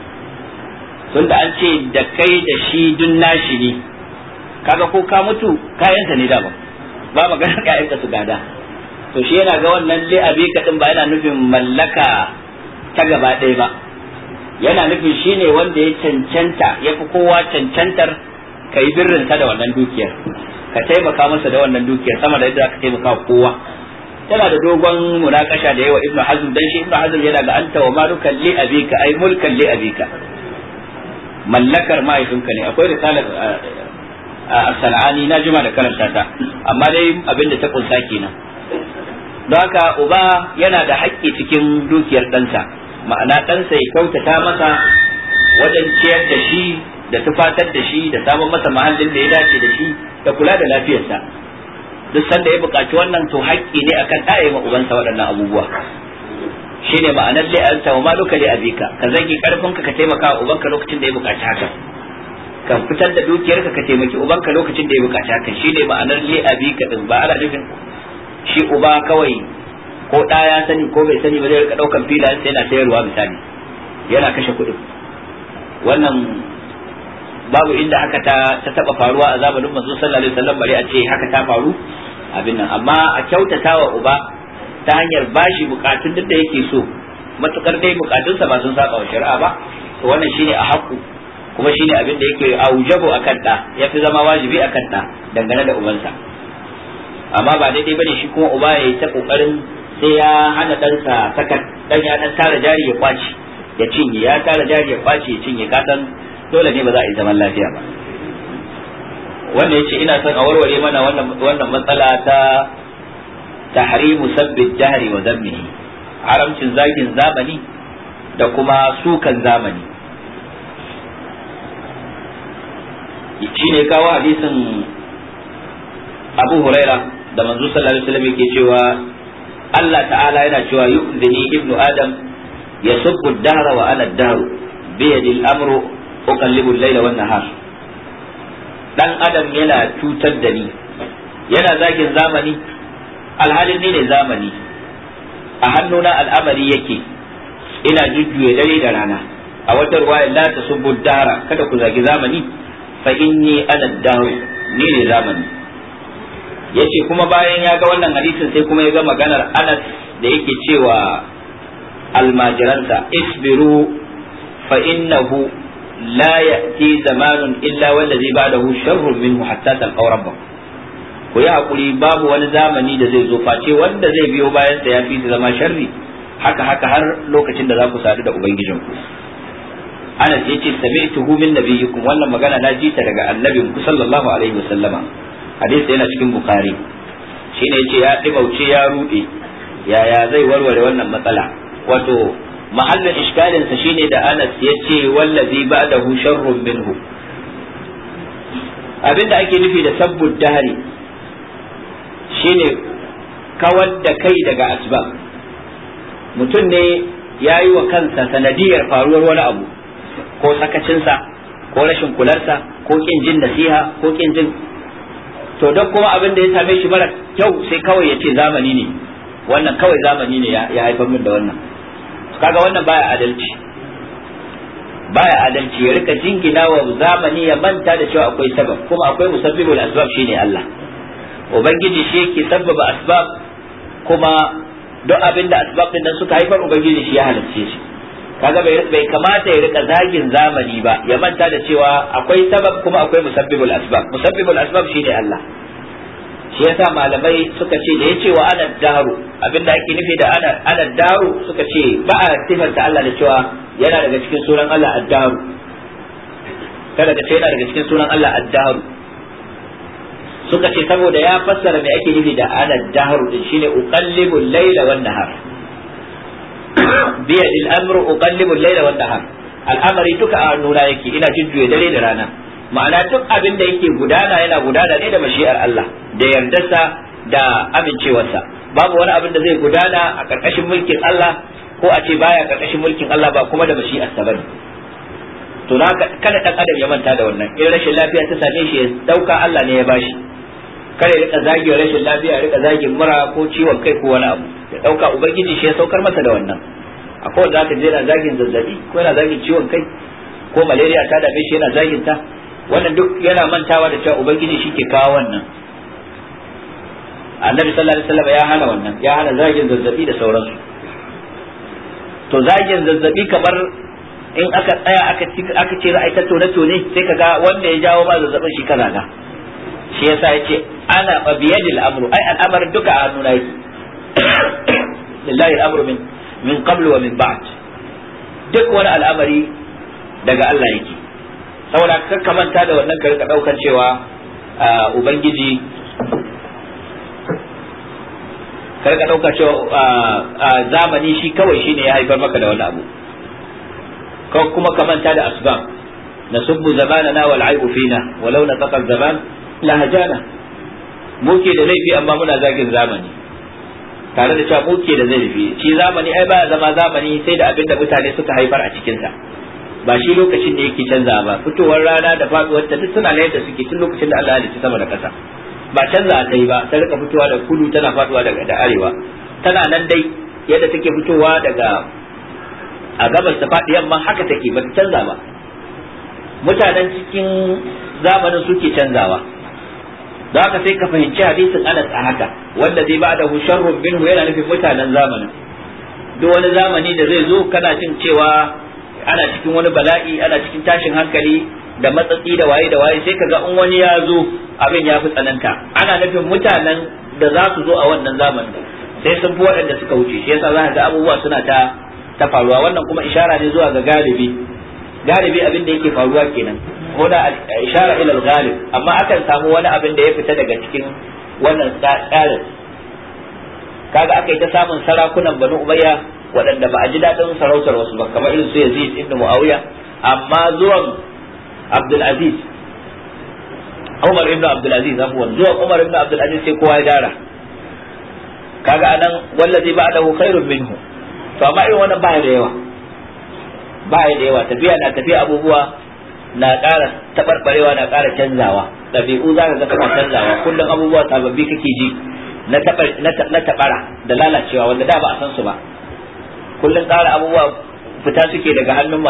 tunda an ce da kai da shi dun nashi ne, kaga ko ka mutu kayansa ne dama, ba maganar kayanka su gada. To shi yana ga wannan li'abi kadin ba yana nufin mallaka ta gaba ɗaya ba, yana nufin shine wanda ya cancanta, ya fi kowa cancantar ka yi birrinsa da wannan dukiyar, ka taimaka masa da wannan dukiyar sama da yadda ka taimaka kowa. Yana da dogon munakasha da yawa Ibn Hazm, dan shi Ibn Hazm yana ga anta wa maluka li abika ay mulkan li abika, mallakar mahaifinka ne. Akwai risalar As-Sana'ani na jima da karanta ta, amma dai abinda ta kunsa kenan. Don haka uba yana da haƙƙi cikin dukiyar ɗansa, ma'ana ɗansa ya kyautata masa wajen ciyar da shi da tufatar da shi da samun masa mahallin da ya dace da shi da kula da lafiyarsa. Duk sanda ya buƙaci wannan to haƙƙi ne akan ɗaya ma ubansa waɗannan abubuwa. Shine ma'anar li'anta wa maluka li abika, ka zage karfinka ka taimaka wa ubanka lokacin da ya buƙaci haka, ka fitar da dukiyarka ka taimaki ubanka lokacin da ya buƙaci haka. Shine ma'anar li abika din, ba ana nufin shi uba kawai ko ɗa ya sani ko bai sani ba zai rika ɗaukan filayen sai yana sayarwa misali, yana kashe kuɗin. Wannan babu inda haka ta taba faruwa a zamanin manzo sallallahu alaihi wasallam, bare a ce haka ta faru abin nan. Amma a kyautatawa uba ta hanyar bashi bukatun duk da yake so, matukar dai bukatunsa ba sun saba wa shari'a ba, to wannan shine a haƙu, kuma shine abin da yake aujabu akan da, yafi zama wajibi akan da dangane da ubansa. Amma ba daidai bane shi kuma uba yayi ta kokarin sai ya hana ɗansa sakat, dan ya dan tara jari ya kwaci ya cinye, ya tara jari ya kwaci ya cinye, kasan dole ne ba za a yi zaman lafiya ba. Wanda yace ina son a warware mana wannan matsala ta tahrimu sabbi jahri wa zammihi, haramcin zagin zamani da kuma sukan zamani. Shi ne kawo hadisin Abu Huraira da manzo sallallahu alaihi wasallam yake cewa Allah ta'ala yana cewa yu'zini ibnu adam yasubbu ad-dahra wa ana ad-dahru bi yadi al-amru uqallibu al-layla wan nahar. Dan adam yana cutar da ni, yana zagin zamani, alhalin ni ne zamani, a hannuna al'amari yake, ina jujjuya dare da rana. A wata ruwaya la tasubbu ad-dahra, kada ku zagi zamani, fa inni ana ad-dahr, ni ne zamani. Yace kuma bayan ya ga wannan hadisin sai kuma ya ga maganar Anas da yake cewa almajiransa isbiru fa innahu la ya'ti zamanun illa wallazi ba'dahu sharrun minhu hatta talqaw rabbakum. Ku yi hakuri, babu wani zamani da zai zo face wanda zai biyo bayan sa yafi zama sharri, haka har lokacin da za ku sadu da ubangijinku. Anas yace sami'tuhu min nabiyyikum, wannan magana na ji ta daga annabinku sallallahu alaihi wasallama. Hadisi yana cikin Bukhari. Shine yace ya dibauce ya rude, yaya zai warware wannan matsala? Wato mahallin iskalin sa shine da Anas yace wallazi ba'dahu sharrun minhu. Abinda ake nufi da sabbud dahri shine kawar da kai daga asbab. Mutum ne yayi wa kansa sanadiyar faruwar wani abu, ko sakacinsa ko rashin kularsa ko kin jin nasiha ko kin jin, to don kuma abin da ya same shi mara kyau sai kawai ya ce zamani ne, wannan kawai zamani ne ya haifar min da wannan. Kaga wannan baya adalci, ya rika jingina wa zamani ya manta da cewa akwai sabab, kuma akwai musabbibul asbab shine Allah. Ubangiji shi yake sabbaba asbab, kuma duk abin da asbab din nan suka haifar ubangiji shi ya halarce shi. kaga bai kamata ya rika zagin zamani ba, ya manta da cewa akwai sabab kuma akwai musabbibul asbab. Musabbibul asbab shine Allah. Shi yasa malamai suka ce da yace wa ana daru, abinda ake nufi da ana daru suka ce ba a sifanta Allah da cewa yana daga cikin sunan Allah ad-daru. Kada ka ce yana daga cikin sunan Allah ad-daru. Suka ce saboda ya fassara me ake nufi da ana daru din shine uqallibul layla wan nahar. Biyadi al-amru uqallibu al-layla wan nahar, al'amari duka a nuna yake, ina jujjuya dare da rana. Ma'ana duk abin da yake gudana yana gudana ne da mashi'ar Allah, da yardarsa da amincewarsa. Babu wani abin da zai gudana a karkashin mulkin Allah ko a ce baya karkashin mulkin Allah ba kuma da mashi'arsa bane. To kada dan adam ya manta da wannan. In rashin lafiya ta same shi ya dauka Allah ne ya bashi. Kare rika zagin rashin lafiya, rika zagin mura ko ciwon kai ko wani abu, ya dauka ubangiji shi ya saukar masa da wannan. Akwai wanda zaka je yana zagin zazzabi ko yana zagin ciwon kai ko malaria ta dame shi yana zagin ta, wannan duk yana mantawa da cewa ubangiji shi ke kawo wannan. Annabi sallallahu alaihi wasallam ya hana wannan, ya hana zagin zazzabi da sauransu. To zagin zazzabi kamar in aka tsaya aka ce ra'ayi ta tone sai kaga wanda ya jawo ba zazzabin shi kaza ga shi yasa yace ana biyadil amru, ai al'amarin duka a hannuna yake. Lillahi al'amru min qablu wa min ba'd, duk wani al'amari daga Allah yake. Saboda ka manta da wannan ka rika daukar cewa ubangiji, ka rika daukar cewa zamani shi kawai shine ya haifar maka da wani abu, ko kuma ka manta da asbab. nasubbu zamanana wal aibu fina walau nataqa zaman la hajana. Muke da laifi amma muna zagin zamani, tare da cewa muke da laifi. Shi zamani ai baya zama zamani sai da abin da mutane suka haifar a cikinsa. Ba shi lokacin da yake canza ba, fitowar rana da faduwar ta duk suna da yadda suke tun lokacin da Allah ya halicci sama da ƙasa. Ba canza ta yi ba, ta rika fitowa da kudu tana faduwa da arewa, tana nan dai yadda take fitowa daga a gabas ta faɗi yamma, haka take, ba ta canza ba. Mutanen cikin zamanin suke canzawa. Da haka sai ka fahimci hadisin Anas a haka, wanda zai ba'da hu sharrun minhu yana nufin mutanen zamanin. Duk wani zamani da zai zo kana jin cewa ana cikin wani bala'i, ana cikin tashin hankali da matsatsi da waye sai kaga in wani ya zo abin ya fi tsananta. Ana nufin mutanen da za su zo a wannan zamanin sai sun fi waɗanda suka wuce. Shi yasa za ka ga abubuwa suna ta faruwa. Wannan kuma ishara ne zuwa ga galibi abin da yake faruwa kenan. Huna ishara ila al-ghalib, amma akan samu wani abin da ya fita daga cikin wannan tsarin. Kaga aka yi ta samun sarakunan Banu Umayya waɗanda ba a ji daɗin sarautar wasu ba, kamar irin su Yazid ibn Muawiya, amma zuwan Abdul Aziz, Umar ibn Abdul Aziz, zuwan Umar ibn Abdul Aziz sai kowa ya dara. Kaga anan wallazi ba'dahu khairun minhu. To amma irin wannan ba ya da yawa, tafiya abubuwa na ƙara tabarbarewa, na ƙara canzawa. Ɗabi'u za ka ga tana canzawa, kullum abubuwa sababbi kake ji na tabara da lalacewa wanda da ba a san su ba. Kullum ƙara abubuwa fita suke daga hannun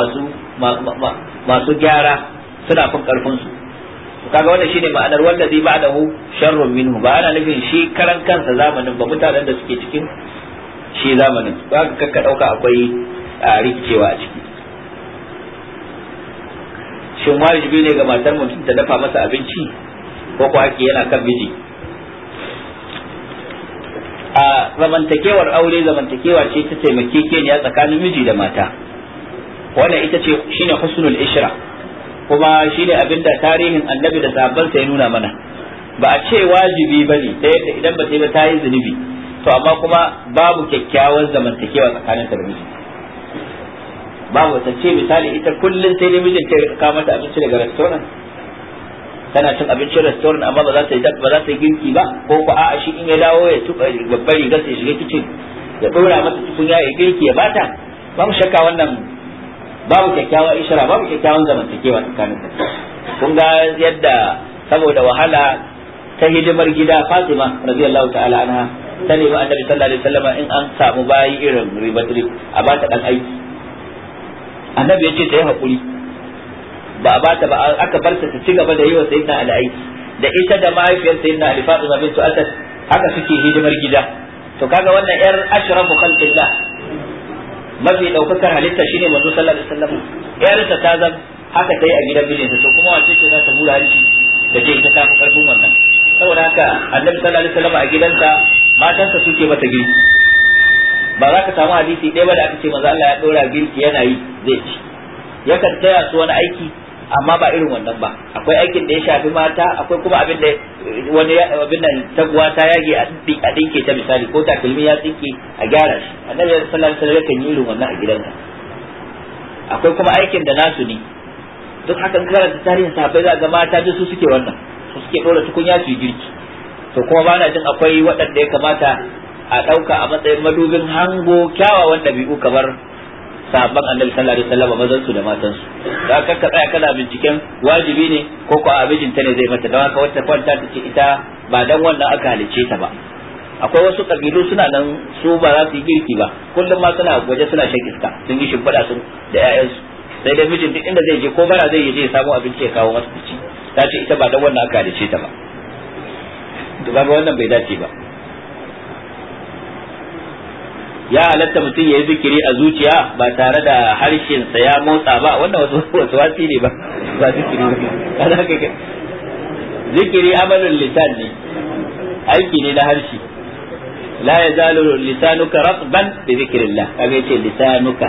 masu gyara, suna fin ƙarfin su. Kaga wannan shine ma'anar wanda zai ba'dahu sharrun minhu, ba ana nufin shi karan kansa zamanin ba, mutanen da suke cikin shi zamanin. Ba ka ɗauka akwai rikicewa a ciki. Shin wajibi ne ga matar mutum ta dafa masa abinci ko ko haƙƙi yana kan miji? A zamantakewar aure, zamantakewa ce ta taimakekeniya tsakanin miji da mata. Wannan ita ce shine husnul ishra, kuma shine abinda tarihin annabi da sahabbansa ya nuna mana. Ba a ce wajibi bane ta yadda idan ba ta yi ba ta yi zunubi, to amma kuma babu kyakkyawan zamantakewa tsakanin ta da miji. Babu ta ce misali ita kullum sai dai mijin ta kawo mata abinci daga restaurant, tana cin abincin restaurant amma ba za ta yi girki ba, ko ko a'a shi in ya dawo ya tuba babbar rigar sai shiga kicin ya dora mata tukunya ya girki ya bata. Babu shakka wannan babu kyakkyawan ishara, babu kyakkyawan zamantakewa tsakanin su. Kun ga yadda saboda wahala ta hidimar gida, Fatima radiyallahu ta'ala anha ta nemi Annabi sallallahu alaihi wasallam in an samu bayi irin ribatri a bata dan aiki. Annabi ya ce ta yi haƙuri, ba a bata ba, aka bar ta ci gaba da yi wa sayyidina Ali aiki, da ita da mahaifiyar sayyidina Ali Fatima bintu Asad haka suke hidimar gida. To kaga wannan yar ashrafu khalqillah mafi daukakar halitta shine manzo sallallahu alaihi wasallam yarsa ta zam haka ta yi a gidan mijinta to kuma wace ce za ta hura hanci da ce ita ta fi karfin wannan saboda haka annabi sallallahu alaihi wasallam a gidansa matansa suke mata girki ba za ka samu hadisi ɗaya ba da aka ce manzo Allah ya dora girki yana yi zai ci yakan taya su wani aiki amma ba irin wannan ba akwai aikin da ya shafi mata akwai kuma abin da wani abin nan taguwa ta yage a dinke ta misali ko takalmi ya tsinke a gyara shi annabi sallallahu alaihi wasallam yakan yi irin wannan a gidansa akwai kuma aikin da nasu ne duk hakan karanta tarihin sahabbai za ga mata duk su suke wannan su suke dora tukunya su yi girki to kuma ba na jin akwai waɗanda ya kamata a ɗauka a matsayin madubin hango kyawawan ɗabi'u kamar sahabban annabi sallallahu alaihi wasallam mazan su da matan su da ka tsaya kana binciken wajibi ne ko ko abijin ta ne zai mata da haka wata kwanta ta ce ita ba dan wannan aka halice ta ba akwai wasu kabilu suna nan su ba za su yi girki ba kullum ma suna waje suna shan iska sun yi shimfiɗa sun da 'ya'yansu sai dai mijin duk inda zai je ko bara zai je ya samu abinci ya kawo masa ci ta ce ita ba dan wannan aka halice ta ba to ga wannan bai dace ba ya halatta mutum ya yi zikiri a zuciya ba tare da harshensa ya motsa ba wannan wasu wasi ne ba zikiri ba zikiri amalin lisan ne aiki ne na harshe la yazalu lisanuka ratban bi zikrillah kaga yace lisanuka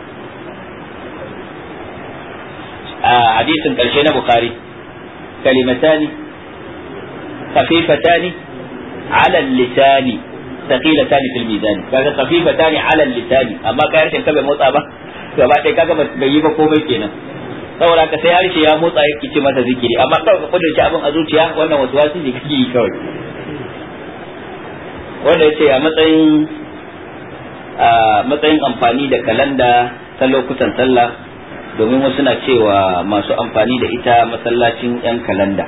a hadisin karshe na bukhari kalimatani khafifatani ala lisani ثقيلتان في الميزان kaga خفيفتان على اللسان amma kai harshen ka bai motsa ba gaba ɗaya kaga bai yi ba komai kenan saboda ka sai harshe ya motsa yake ce masa zikiri amma kawai ka kudurci abin a zuciya wannan wasu wasi ne kake yi kawai wanda yace a matsayin amfani da kalanda ta lokutan sallah domin wasu na cewa masu amfani da ita masallacin yan kalanda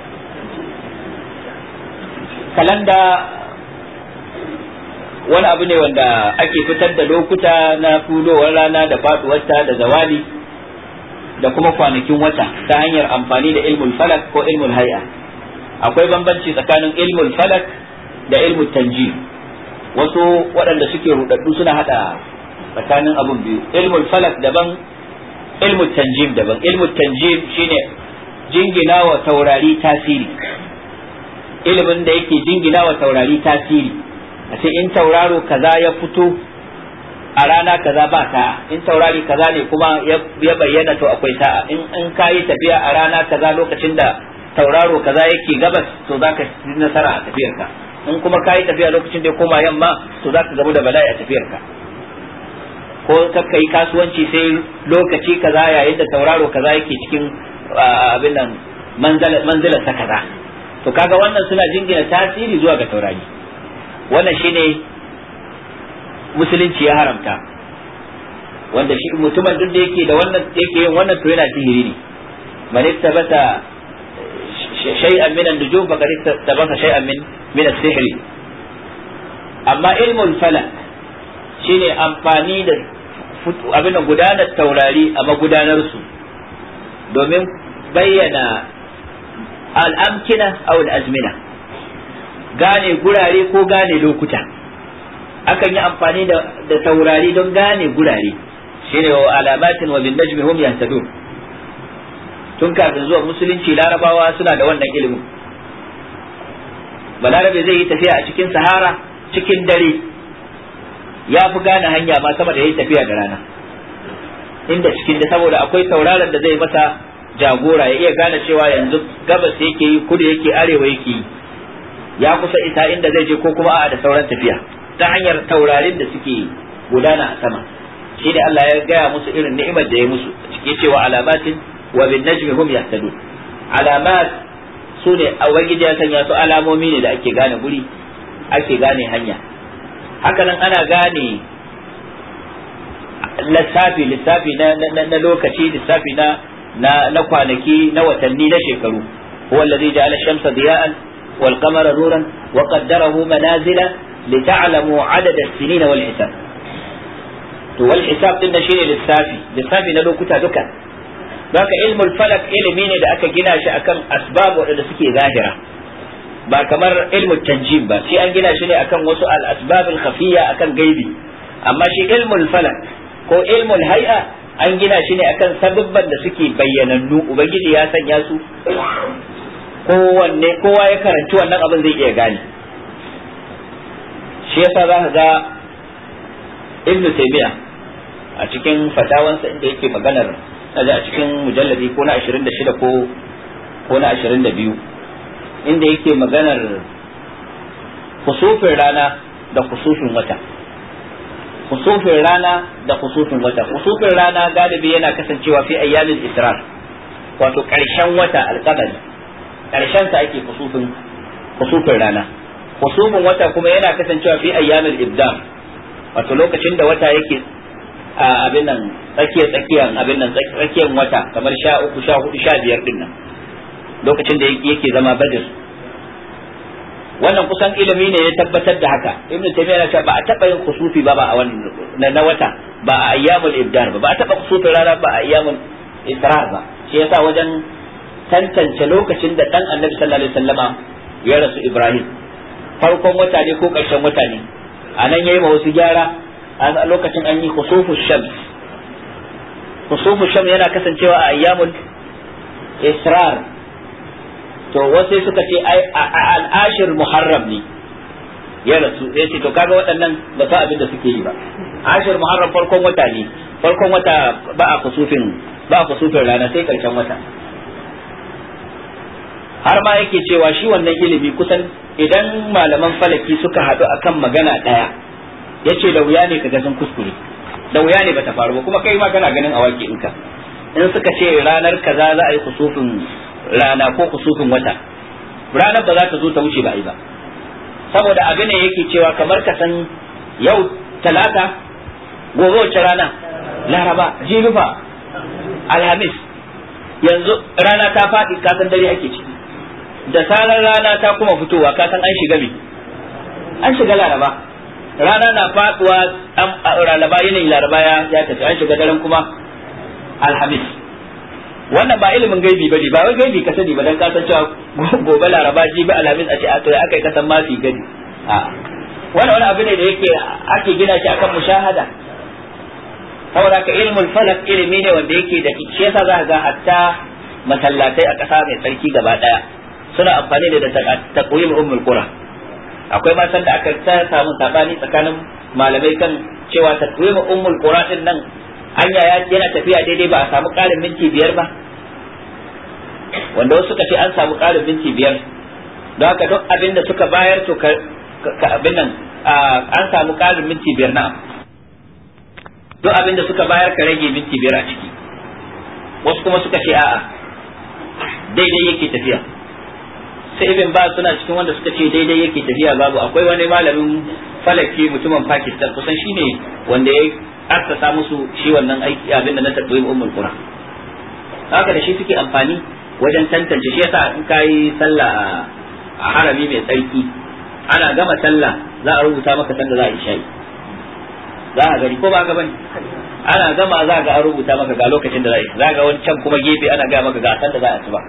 wani abu ne wanda ake fitar da lokuta na fudowar rana da faduwarta da zawali da kuma kwanakin wata ta hanyar amfani da ilmul falak ko ilmul hay'a akwai bambanci tsakanin ilmul falak da ilmul tanjim wasu waɗanda suke rudaddu suna hada tsakanin abun biyu ilmul falak daban ilmul tanjim daban ilmul tanjim shine jingina wa taurari tasiri ilimin da yake jingina wa taurari tasiri a ce in tauraro kaza ya fito a rana kaza ba sa'a in taurari kaza ne kuma ya bayyana to akwai sa'a in kayi tafiya a rana kaza lokacin da tauraro kaza yake gabas to zaka yi nasara a tafiyarka in kuma kayi tafiya lokacin da ya koma yamma to zaka gamu da bala'i a tafiyarka ko kakka yi kasuwanci sai lokaci kaza yayin da tauraro kaza yake cikin abin nan manzilar ta kaza to kaga wannan suna jingina tasiri zuwa ga taurari wannan shine musulunci ya haramta wanda shi mutumin duk da yake da wannan yake yin wannan to yana sihiri ne man ittabata shay'an min an-nujum faqad ittabata shay'an min as-sihr amma ilmul falak shine amfani da abin gudanar taurari a magudanar su domin bayyana al-amkina aw al-azmina gane gurare ko gane lokuta akan yi amfani da taurari don gane gurare shine wa alamatin wa bin najmi hum yahtadun tun kafin zuwa musulunci larabawa suna da wannan ilimin balarabe zai yi tafiya a cikin sahara cikin dare ya fi gane hanya ma sama da yayi tafiya da rana inda cikin da saboda akwai tauraron da zai masa jagora ya iya gane cewa yanzu gabas yake yi kudu yake arewa yake yi ya kusa isa inda zai je ko kuma a'a da sauran tafiya ta hanyar taurarin da suke gudana a sama shi ne Allah ya gaya musu irin ni'imar da ya musu cike cewa alamatin wa bin najmi hum yahtadun alamat sune awagiji ya sanya su alamomi ne da ake gane guri ake gane hanya haka nan ana gane lissafi na lokaci lissafi na kwanaki na watanni na shekaru huwa allazi ja'ala ash-shamsa diya'an والقمر نورا وقدره منازل لتعلموا عدد السنين والحساب والحساب din shine lissafi na lokuta duka baka ilmul falak ilimi ne da aka gina shi akan asbab wadanda suke zahira ba kamar ilmul tanjim ba shi an gina shi ne akan wasu al asbab al khafiyya akan gaibi amma shi ilmul falak ko ilmul hay'a an gina shi ne akan sababban da suke bayyanannu, ubangiji ya sanya su kowanne kowa ya karanci wannan abin zai iya gane. Shi yasa za ka ga ibnu taymiya a cikin fatawansa inda yake maganar a cikin mujalladi ko na 26 ko na 22 inda yake maganar kusufin rana da kusufin wata. Kusufin rana da kusufin wata. Kusufin rana galibi yana kasancewa fi ayyamin israr, wato ƙarshen wata alƙadari, ƙarshen sa ake kusufin rana. Kusufin wata kuma yana kasancewa fi ayyamin ibdam, wato lokacin da wata yake a abin nan tsakiyar wata kamar 13, 14, 15 din nan, lokacin da yake zama badr. Wannan kusan ilimi ne ya tabbatar da haka. Ibn Taymiyyah ya ce ba a taba yin kusufi ba a wannan na wata, ba a ayyamul ibdar ba a taba kusufin rana ba a ayyamul israr ba. Shi yasa wajen tantance lokacin da dan Annabi sallallahu alaihi wasallama ya rasu Ibrahim, farkon wata ne ko ƙarshen wata ne, anan yayi ma wasu gyara. A lokacin an yi kusufu shams. Kusufu shams yana kasancewa a ayyamul israr. To wasu suka ce al'ashir muharram ne ya rasu, ya ce to kaga waɗannan ba sa abin da suke yi ba. Ashir muharram farkon wata ne, farkon wata ba a kusufin rana sai karshen wata. Har ma yake cewa shi wannan ilimi kusan idan malaman falaki suka haɗu akan magana ɗaya, ya ce da wuya ne kaga sun kuskure, da wuya ne bata faru ba, kuma kai ma kana ganin awaki in suka ce ranar kaza za a yi kusufin rana ko kusufin wata, ranar ba za ta zo ta wuce ba ai ba, saboda abin ne yake cewa kamar ka san yau talata, gobe wace rana, laraba, jibi fa alhamis, yanzu rana ta faɗi ka san dare ake ciki, da sarar rana ta kuma fitowa ka san an shiga laraba, rana na faɗuwa laraba yanayin laraba ya tafi, an shiga daren kuma alhamis. Wannan ba ilimin gaibi bane, ba wai gaibi ka sani ba dan ka san cewa gobe laraba jibi alhamis a ce a to ya akai ka san ma fi gani. Wannan wani abu ne da yake ake gina shi akan mushahada. Saboda ka ilmul falak ilimi ne wanda yake da shi yasa za ka ga hatta masallatai a ƙasa mai tsarki gaba daya suna amfani da taqwim ummul qura. Akwai ma san da aka samu sabani tsakanin malamai kan cewa taqwim ummul qura din nan anya yana tafiya daidai ba a samu ƙarin minti 5 ba, wanda wasu suka ce an samu ƙarin minti 5, don haka duk abin da suka bayar to ka abin nan an samu ƙarin minti 5 na duk abin da suka bayar ka rage minti 5 a ciki. Wasu kuma suka ce a'a daidai yake tafiya. Sai ibn ba suna cikin wanda suka ce daidai yake tafiya babu. Akwai wani malamin falaki mutumin Pakistan, kusan shine wanda ya assasa musu shi wannan aiki abinda na taqwim ummul qura. Haka da shi suke amfani wajen tantance. Shi yasa in kai sallah a harami mai tsarki, ana gama sallah za a rubuta maka sanda za a yi shayi, za a gari ko ba ga bane, ana gama za ga a rubuta maka ga lokacin da za a yi, za ga wancan kuma gefe ana ga maka ga sanda za a ci ba.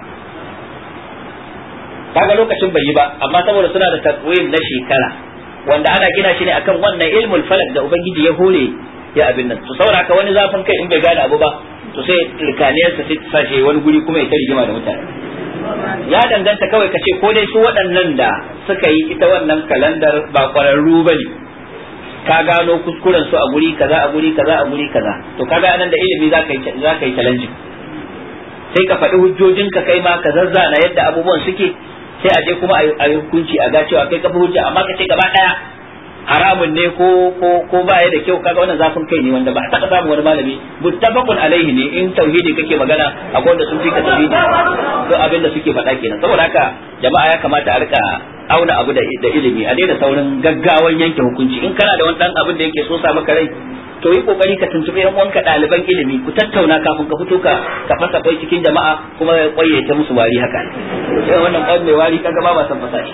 Kaga lokacin bai yi ba, amma saboda suna da taqwim na shekara wanda ana gina shi ne akan wannan ilmul falak da ubangiji ya hore ya abin nan. To saboda haka wani zafin kai in bai gane abu ba to sai turkaniyarsa sai ta sashe wani guri kuma ya ta rigima da mutane. Ya danganta kawai ka ce ko dai su waɗannan da suka yi ita wannan kalandar ba ƙwararru ba ne, ka gano kuskuren su a guri kaza a guri kaza a guri kaza, to kaga anan da ilimi za ka yi challenge, sai ka faɗi hujjojinka kai ma ka zazzana yadda abubuwan suke, sai a je kuma a yi hukunci a ga cewa kai kafa hujja, amma ka ce gaba ɗaya haramun ne ko ba ya da kyau, kaga wannan zafin kai ne wanda ba a taɓa samun wani malami muttafaqun alaihi ne. In tauhidi kake magana akwai wanda sun fi ka tauhidi, to abin da suke faɗa kenan. Saboda haka jama'a ya kamata a rika auna abu da ilimi, a daina saurin gaggawan yanke hukunci. In kana da wani dan abin da yake so sa maka rai, to yi kokari ka tuntuɓe yan uwanka ɗaliban ilimi, ku tattauna kafin ka fito ka fasa kwai cikin jama'a kuma ya kwaye ta musu wari haka. Sai wannan kwan mai wari kaga ba san fasa shi.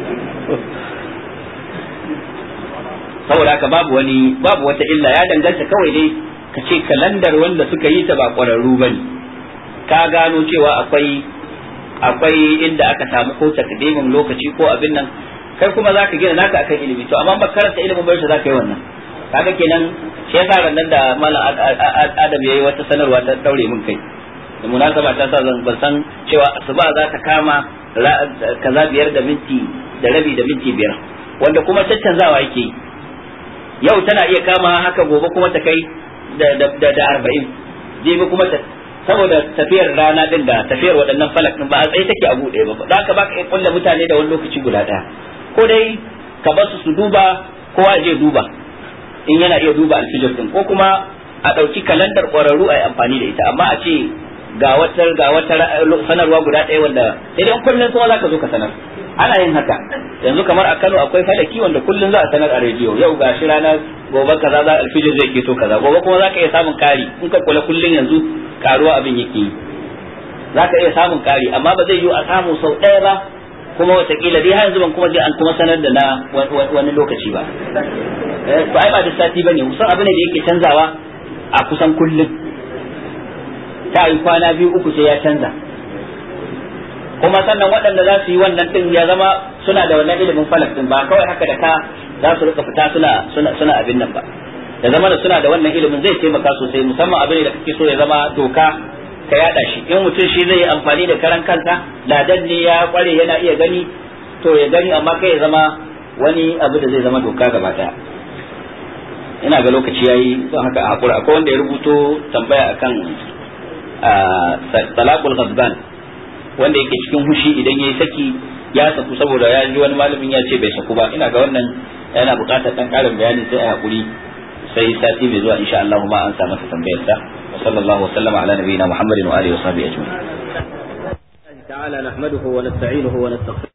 Saboda haka babu wata illa, ya danganta kawai dai ka ce kalandar wanda suka yi ta ba ƙwararru bane, ka gano cewa akwai inda aka samu ko takdimin lokaci ko abin nan, kai kuma zaka gina naka akan ilimi. To amma ba karanta ilimin bai za ka yi wannan, kaga kenan shi yasa rannan da malam Adam yayi wata sanarwa ta daure min kai da munasaba ta sa ban san cewa asuba za ta kama kaza 5 da minti da rabi da minti 5 wanda kuma caccanzawa yake yau tana iya kama haka gobe kuma ta kai da 40 jibi kuma ta saboda tafiyar rana din da tafiyar waɗannan falak din ba a tsaye take a buɗe ba da haka baka iya kulle mutane da wani lokaci guda ɗaya ko dai ka ba su duba kowa je duba in yana iya duba alfijir din ko kuma a ɗauki kalandar ƙwararru a yi amfani da ita amma a ce ga wata sanarwa guda ɗaya wanda idan kullum kuma zaka zo ka sanar ana yin haka yanzu kamar a Kano akwai falaki wanda kullum za a sanar a rediyo yau ga shi rana gobe kaza za alfijir zai keto kaza gobe kuma zaka iya samun kari in ka kula kullum yanzu karuwa abin yake yi zaka iya samun kari amma ba zai yi a samu sau ɗaya ba kuma watakila dai har yanzu ban kuma je an kuma sanar da na wani lokaci ba to ai ba da sati bane kusan abin da yake canzawa a kusan kullum ta yi kwana 2-3 sai ya canza kuma sannan waɗanda za su yi wannan din ya zama suna da wannan ilimin falak din ba kawai haka da ka za su rika fita suna abin nan ba da zama da suna da wannan ilimin zai taimaka sosai musamman abin da kake so ya zama doka ka yada shi in mutum shi zai yi amfani da karan kansa ladan ne ya kware yana iya gani to ya gani amma kai ya zama wani abu da zai zama doka gaba daya ina ga lokaci yayi don haka a hakura akwai wanda ya rubuto tambaya akan talaqul ghadban wanda yake cikin hushi idan yayi saki ya saku saboda ya ji wani malamin ya ce bai saku ba ina ga wannan yana buƙatar dan karin bayani sai a hakuri sai sati mai zuwa insha Allah ma an sa masa tambayar sa wa sallallahu wa sallama ala nabiyina Muhammadin wa alihi wa sahbihi ajma'in ta'ala nahmaduhu wa nasta'inuhu wa nastaghfiruh